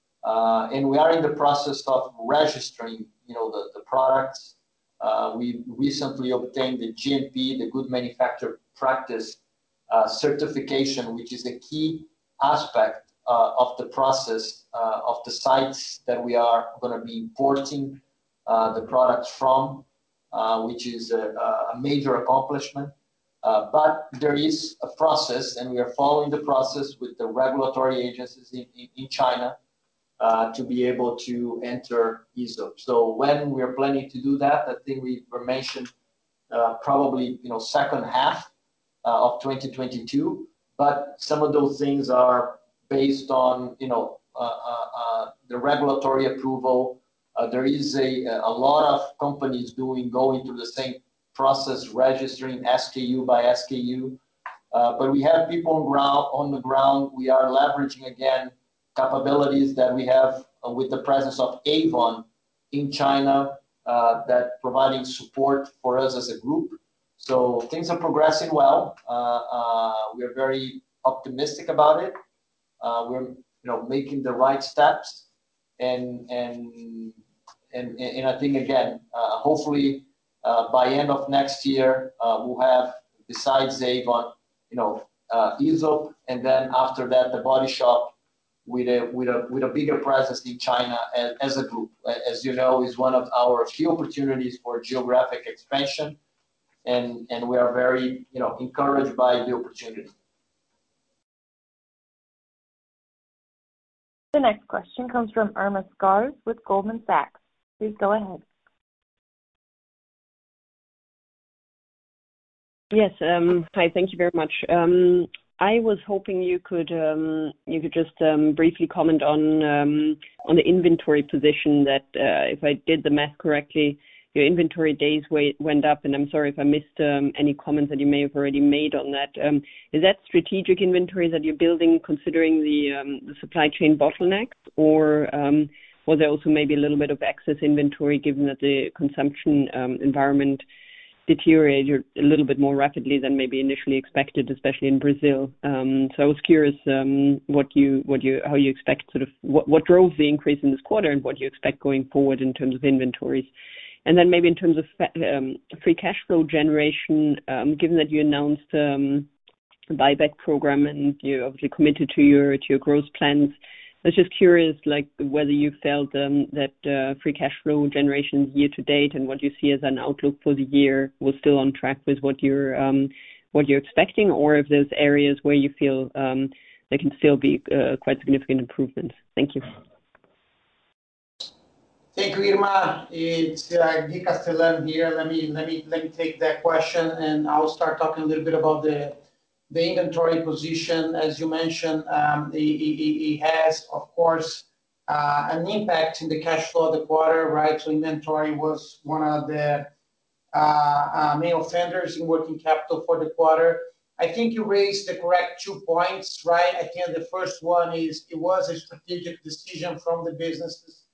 Uh, and we are in the process of registering, you know, the, the products. Uh, we recently obtained the G M P, the Good Manufacturer Practice uh, certification, which is a key aspect uh, of the process uh, of the sites that we are going to be importing uh, the products from, uh, which is a, a major accomplishment. Uh, but there is a process, and we are following the process with the regulatory agencies in, in, in China. Uh, to be able to enter Aesop. So when we're planning to do that, I think we were mentioned uh, probably, you know, second half uh, of twenty twenty-two, but some of those things are based on, you know, uh, uh, uh, the regulatory approval. Uh, there is a, a lot of companies doing, going through the same process, registering S K U by S K U, uh, but we have people on ground, on the ground. We are leveraging again capabilities that we have uh, with the presence of Avon in China uh, that providing support for us as a group. So things are progressing well. Uh, uh, we're very optimistic about it. Uh, we're, you know, making the right steps, and and and and I think again, uh, hopefully uh, by end of next year uh, we'll have, besides Avon, you know, uh, Aesop, and then after that the Body Shop, with a with a with a bigger presence in China as, as a group. As you know, is one of our few opportunities for geographic expansion, and and we are very, you know, encouraged by the opportunity. The next question comes from Irma Sgarz with Goldman Sachs. Please go ahead. Yes. Um, hi. Thank you very much. Um, I was hoping you could um, you could just um, briefly comment on um, on the inventory position. That uh, if I did the math correctly, your inventory days wait, went up, and I'm sorry if I missed um, any comments that you may have already made on that. Um, is that strategic inventory that you're building, considering the um, the supply chain bottlenecks, or um, was there also maybe a little bit of excess inventory, given that the consumption um, environment deteriorated a little bit more rapidly than maybe initially expected, especially in Brazil? Um, so I was curious um, what you, what you, how you expect sort of what, what drove the increase in this quarter, and what you expect going forward in terms of inventories. And then maybe in terms of um, free cash flow generation, um, given that you announced um, a buyback program and you're obviously committed to your to your growth plans, I was just curious, like, whether you felt um, that uh, free cash flow generation year to date and what you see as an outlook for the year was still on track with what you're um, what you're expecting, or if there's areas where you feel um, there can still be uh, quite significant improvements. Thank you. Thank you, Irma. It's uh, Gui Castellan here. Let me let me let me take that question, and I'll start talking a little bit about the the inventory position. As you mentioned, um, it, it, it has, of course, uh, an impact in the cash flow of the quarter, right? So inventory was one of the uh, uh, main offenders in working capital for the quarter. I think you raised the correct two points, right? I think the first one is it was a strategic decision from the businesses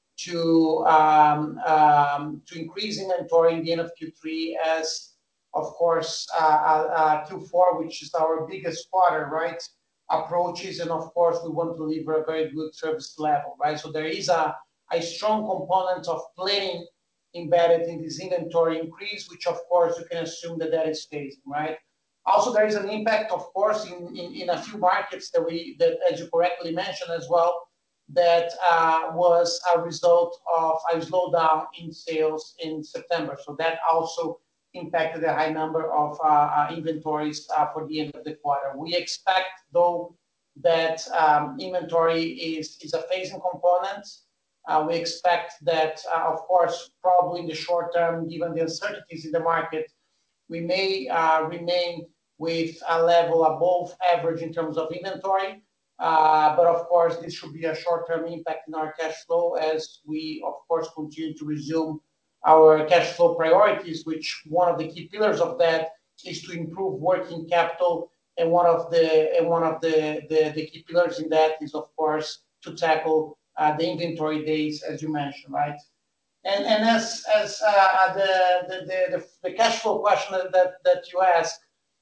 to um, um, to increase inventory in the end of Q three, as of course uh, uh, Q four, which is our biggest quarter, right, approaches, and of course we want to deliver a very good service level, right? So there is a, a strong component of planning embedded in this inventory increase, which of course you can assume that that is phasing, right? Also, there is an impact, of course, in, in, in a few markets that we, that as you correctly mentioned as well, that uh, was a result of a slowdown in sales in September. So that also impacted a high number of uh, uh, inventories uh, for the end of the quarter. We expect, though, that um, inventory is, is a phasing component. Uh, we expect that, uh, of course, probably in the short term, given the uncertainties in the market, we may uh, remain with a level above average in terms of inventory. Uh, but of course, this should be a short-term impact in our cash flow as we, of course, continue to resume our cash flow priorities, which one of the key pillars of that is to improve working capital. And one of the and one of the, the, the key pillars in that is, of course, to tackle uh, the inventory days, as you mentioned, right? And and as as uh, the, the, the the cash flow question that that you asked,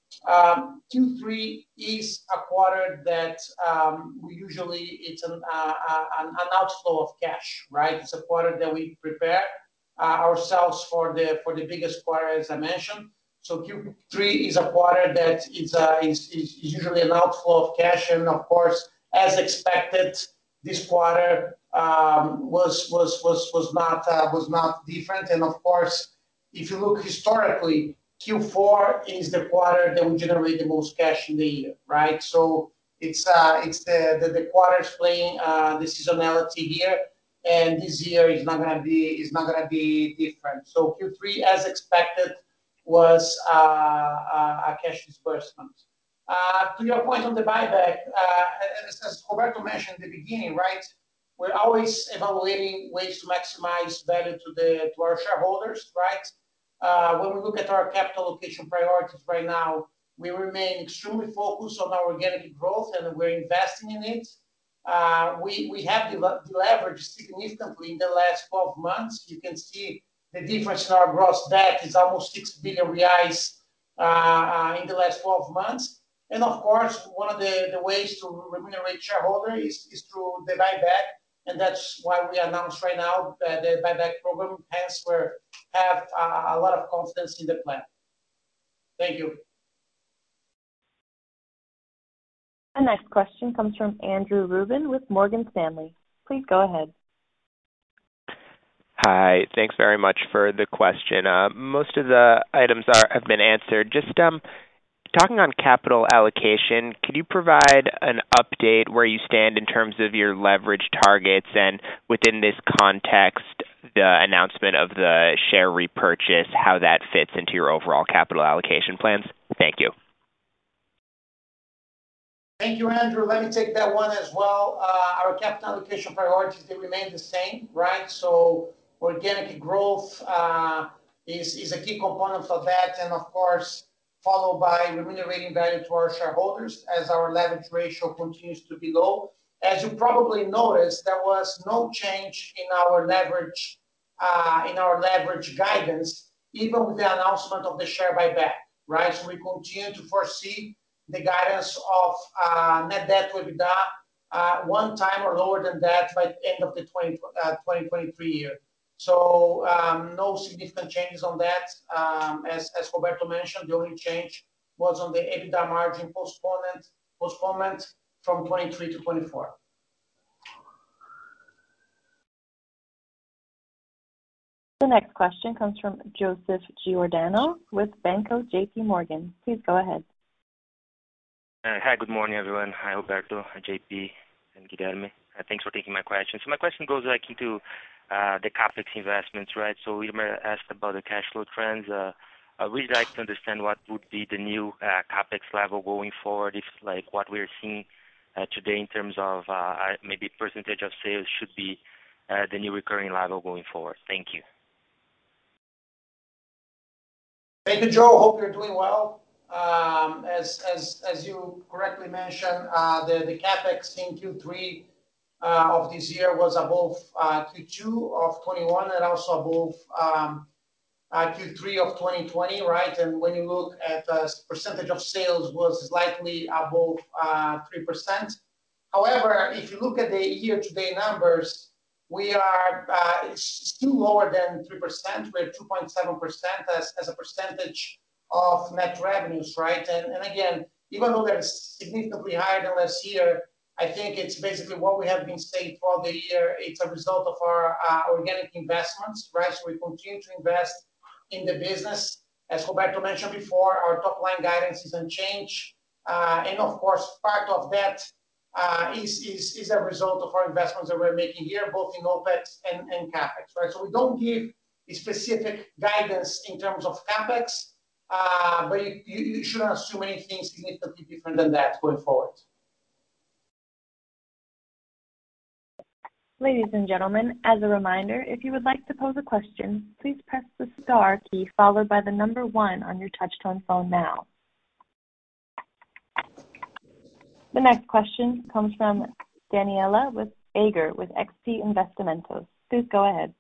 um, Q three is a quarter that um, we usually it's an uh, an, an outflow of cash, right? It's a quarter that we prepare uh, ourselves for the for the biggest quarter, as I mentioned. So Q three is a quarter that is, uh, is, is usually an outflow of cash, and of course, as expected, this quarter um, was was was was not uh, was not different. And of course, if you look historically, Q four is the quarter that will generate the most cash in the year, right? So it's uh, it's the, the the quarters playing uh, the seasonality here, and this year is not gonna be is not gonna be different. So Q three, as expected, was uh, a cash disbursement. Uh, to your point on the buyback, uh, as, as Roberto mentioned in the beginning, right? We're always evaluating ways to maximize value to the to our shareholders, right? Uh, when we look at our capital allocation priorities right now, we remain extremely focused on our organic growth, and we're investing in it. Uh, we we have deleveraged significantly in the last twelve months. You can see the difference in our gross debt is almost six billion reais uh, uh, in the last twelve months. And of course, one of the, the ways to remunerate shareholders is, is through the buyback. And that's why we announced right now uh, the buyback program. Hence, we have uh, a lot of confidence in the plan. Thank you. The next question comes from Andrew Ruben with Morgan Stanley. Please go ahead. Hi, thanks very much for the question. Uh, most of the items are have been answered. Just um, talking on capital allocation, could you provide an update where you stand in terms of your leverage targets, and within this context, the announcement of the share repurchase, how that fits into your overall capital allocation plans? Thank you. Thank you, Andrew. Let me take that one as well. Uh, our capital allocation priorities, they remain the same, right? So organic growth uh, is, is a key component of that, and of course, followed by remunerating value to our shareholders as our leverage ratio continues to be low. As you probably noticed, there was no change in our leverage uh, in our leverage guidance, even with the announcement of the share buyback, right? So we continue to foresee the guidance of uh, net debt to EBITDA uh, one time or lower than that by the end of the twenty twenty-three year. So um, no significant changes on that. Um, as, as Roberto mentioned, the only change was on the EBITDA margin postponement, postponement from twenty-three to twenty-four. The next question comes from Joseph Giordano with Banco J P Morgan. Please go ahead. Uh, hi, good morning, everyone. Hi, Roberto, J P, and Guilherme. Uh, thanks for taking my question. So my question goes like into uh, the CapEx investments, right? So we asked about the cash flow trends. Uh, I'd really like to understand what would be the new uh, CapEx level going forward, if like what we're seeing uh, today in terms of uh, maybe percentage of sales should be uh, the new recurring level going forward. Thank you. Thank you, Joe. Hope you're doing well. Um, as, as, as you correctly mentioned, uh, the, the CapEx in Q three uh, of this year was above uh, Q two of twenty-one and also above um, uh, Q three of twenty twenty, right? And when you look at uh, percentage of sales was slightly above uh, three percent. However, if you look at the year-to-date numbers, we are uh, still lower than three percent. We're two point seven percent as, as a percentage of net revenues, right? And, and again, even though that is significantly higher than last year, I think it's basically what we have been saying throughout the year. It's a result of our uh, organic investments, right? So we continue to invest in the business. As Roberto mentioned before, our top line guidance is unchanged. Uh, and of course, part of that uh, is, is, is a result of our investments that we're making here, both in OPEX and, and CapEx, right? So we don't give a specific guidance in terms of CapEx, Uh, but you, you shouldn't assume anything significantly different than that going forward. Ladies and gentlemen, as a reminder, if you would like to pose a question, please press the star key followed by the number one on your touch-tone phone now. The next question comes from Daniela with Ager with X P Investimentos. Please go ahead.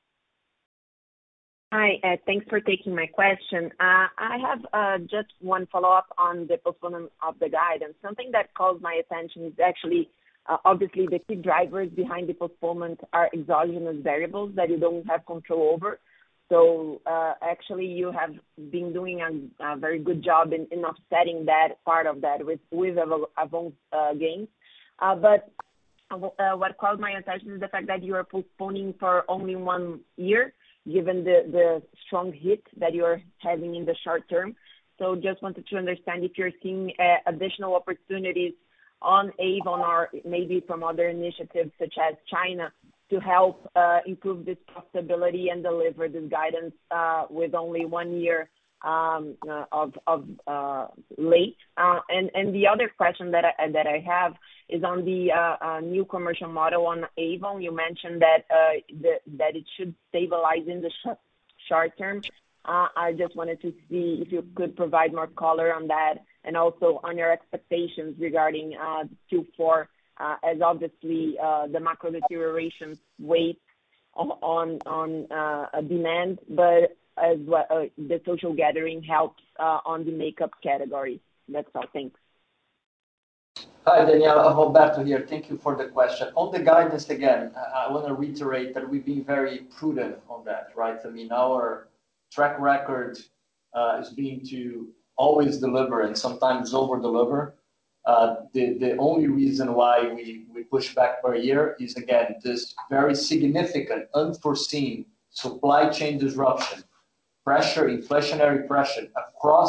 Hi, uh, thanks for taking my question. Uh, I have uh, just one follow-up on the postponement of the guidance. Something that caught my attention is actually, uh, obviously, the key drivers behind the postponement are exogenous variables that you don't have control over. So uh, actually, you have been doing a, a very good job in, in offsetting that part of that with with Avon uh, gains. Uh, but uh, what caught my attention is the fact that you are postponing for only one year, given the, the strong hit that you're having in the short term. So just wanted to understand if you're seeing uh, additional opportunities on Avon or maybe from other initiatives such as China to help uh, improve this profitability and deliver this guidance uh, with only one year um, uh, of, of uh, late. Uh, and, and the other question that I, that I have is on the uh, uh, new commercial model on Avon. You mentioned that uh, the, that it should stabilize in the sh- short term. Uh, I just wanted to see if you could provide more color on that and also on your expectations regarding uh, Q four, uh, as obviously uh, the macro deterioration weighs on on, on uh, demand, but as well, uh, the social gathering helps uh, on the makeup category. That's all. Thanks. Hi, Daniela. Roberto here. Thank you for the question. On the guidance, again, I want to reiterate that we've been very prudent on that, right? I mean, our track record uh, is being to always deliver and sometimes over-deliver. Uh, the, the only reason why we, we push back per year is, again, this very significant, unforeseen supply chain disruption, pressure, inflationary pressure across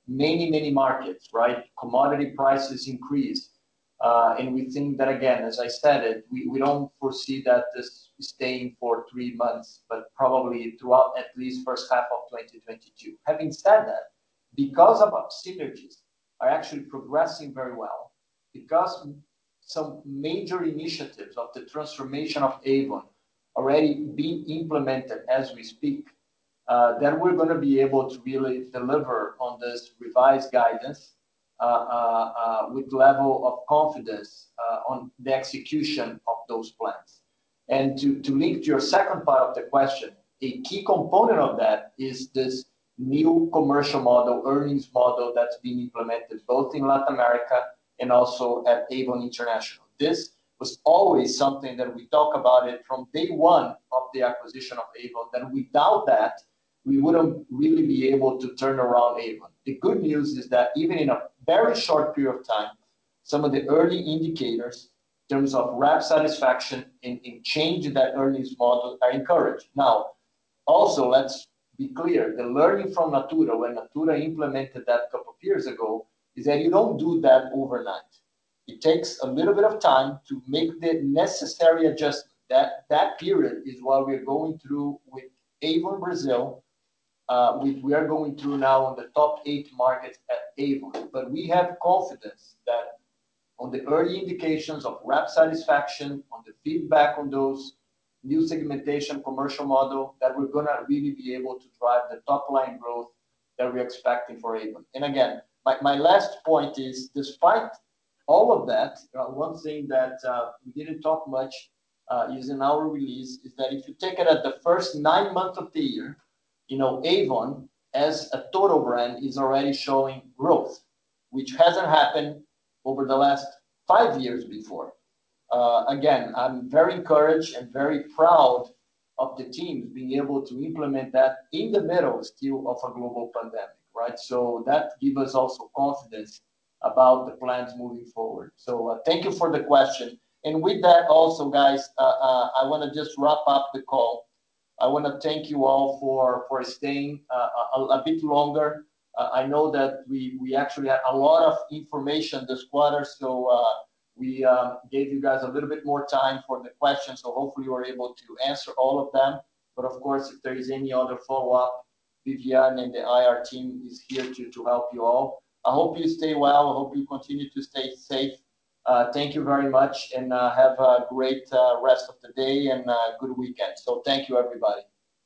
many, many markets, right? Commodity prices increase. Uh, and we think that, again, as I said it, we, we don't foresee that this is staying for three months, but probably throughout at least first half of twenty twenty-two. Having said that, because of our synergies are actually progressing very well, because some major initiatives of the transformation of Avon already being implemented as we speak, uh, then we're going to be able to really deliver on this revised guidance uh, uh, uh, with level of confidence uh, on the execution of those plans. And to, to link to your second part of the question, a key component of that is this new commercial model, earnings model that's being implemented both in Latin America and also at Avon International. This was always something that we talk about it from day one of the acquisition of Avon, that without that, we wouldn't really be able to turn around Avon. The good news is that even in a very short period of time, some of the early indicators in terms of rep satisfaction in, in changing that earnings model are encouraged. Now, also, let's be clear, the learning from Natura, when Natura implemented that a couple of years ago, is that you don't do that overnight. It takes a little bit of time to make the necessary adjustment. That, that period is what we're going through with Avon Brazil. Uh, we, we are going through now on the top eight markets at Avon. But we have confidence that on the early indications of rep satisfaction, on the feedback on those new segmentation commercial model, that we're going to really be able to drive the top line growth that we're expecting for Avon. And again, my, my last point is, despite all of that, uh, one thing that uh, we didn't talk much uh, is in our release is that if you take it at the first nine months of the year, you know, Avon as a total brand is already showing growth, which hasn't happened over the last five years before. Uh, again, I'm very encouraged and very proud of the teams being able to implement that in the middle still of a global pandemic, right? So that gives us also confidence about the plans moving forward. So uh, thank you for the question. And with that also, guys, uh, uh, I want to just wrap up the call. I want to thank you all for, for staying uh, a, a bit longer. Uh, I know that we, we actually had a lot of information this quarter, so uh, we um, gave you guys a little bit more time for the questions, so hopefully we're able to answer all of them. But of course, if there is any other follow-up, Vivian and the I R team is here to, to help you all. I hope you stay well. I hope you continue to stay safe. Uh, thank you very much, and uh, have a great uh, rest of the day and uh, good weekend. So thank you, everybody.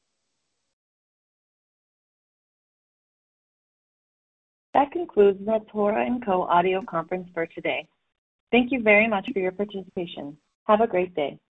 That concludes Natura and Co. audio conference for today. Thank you very much for your participation. Have a great day.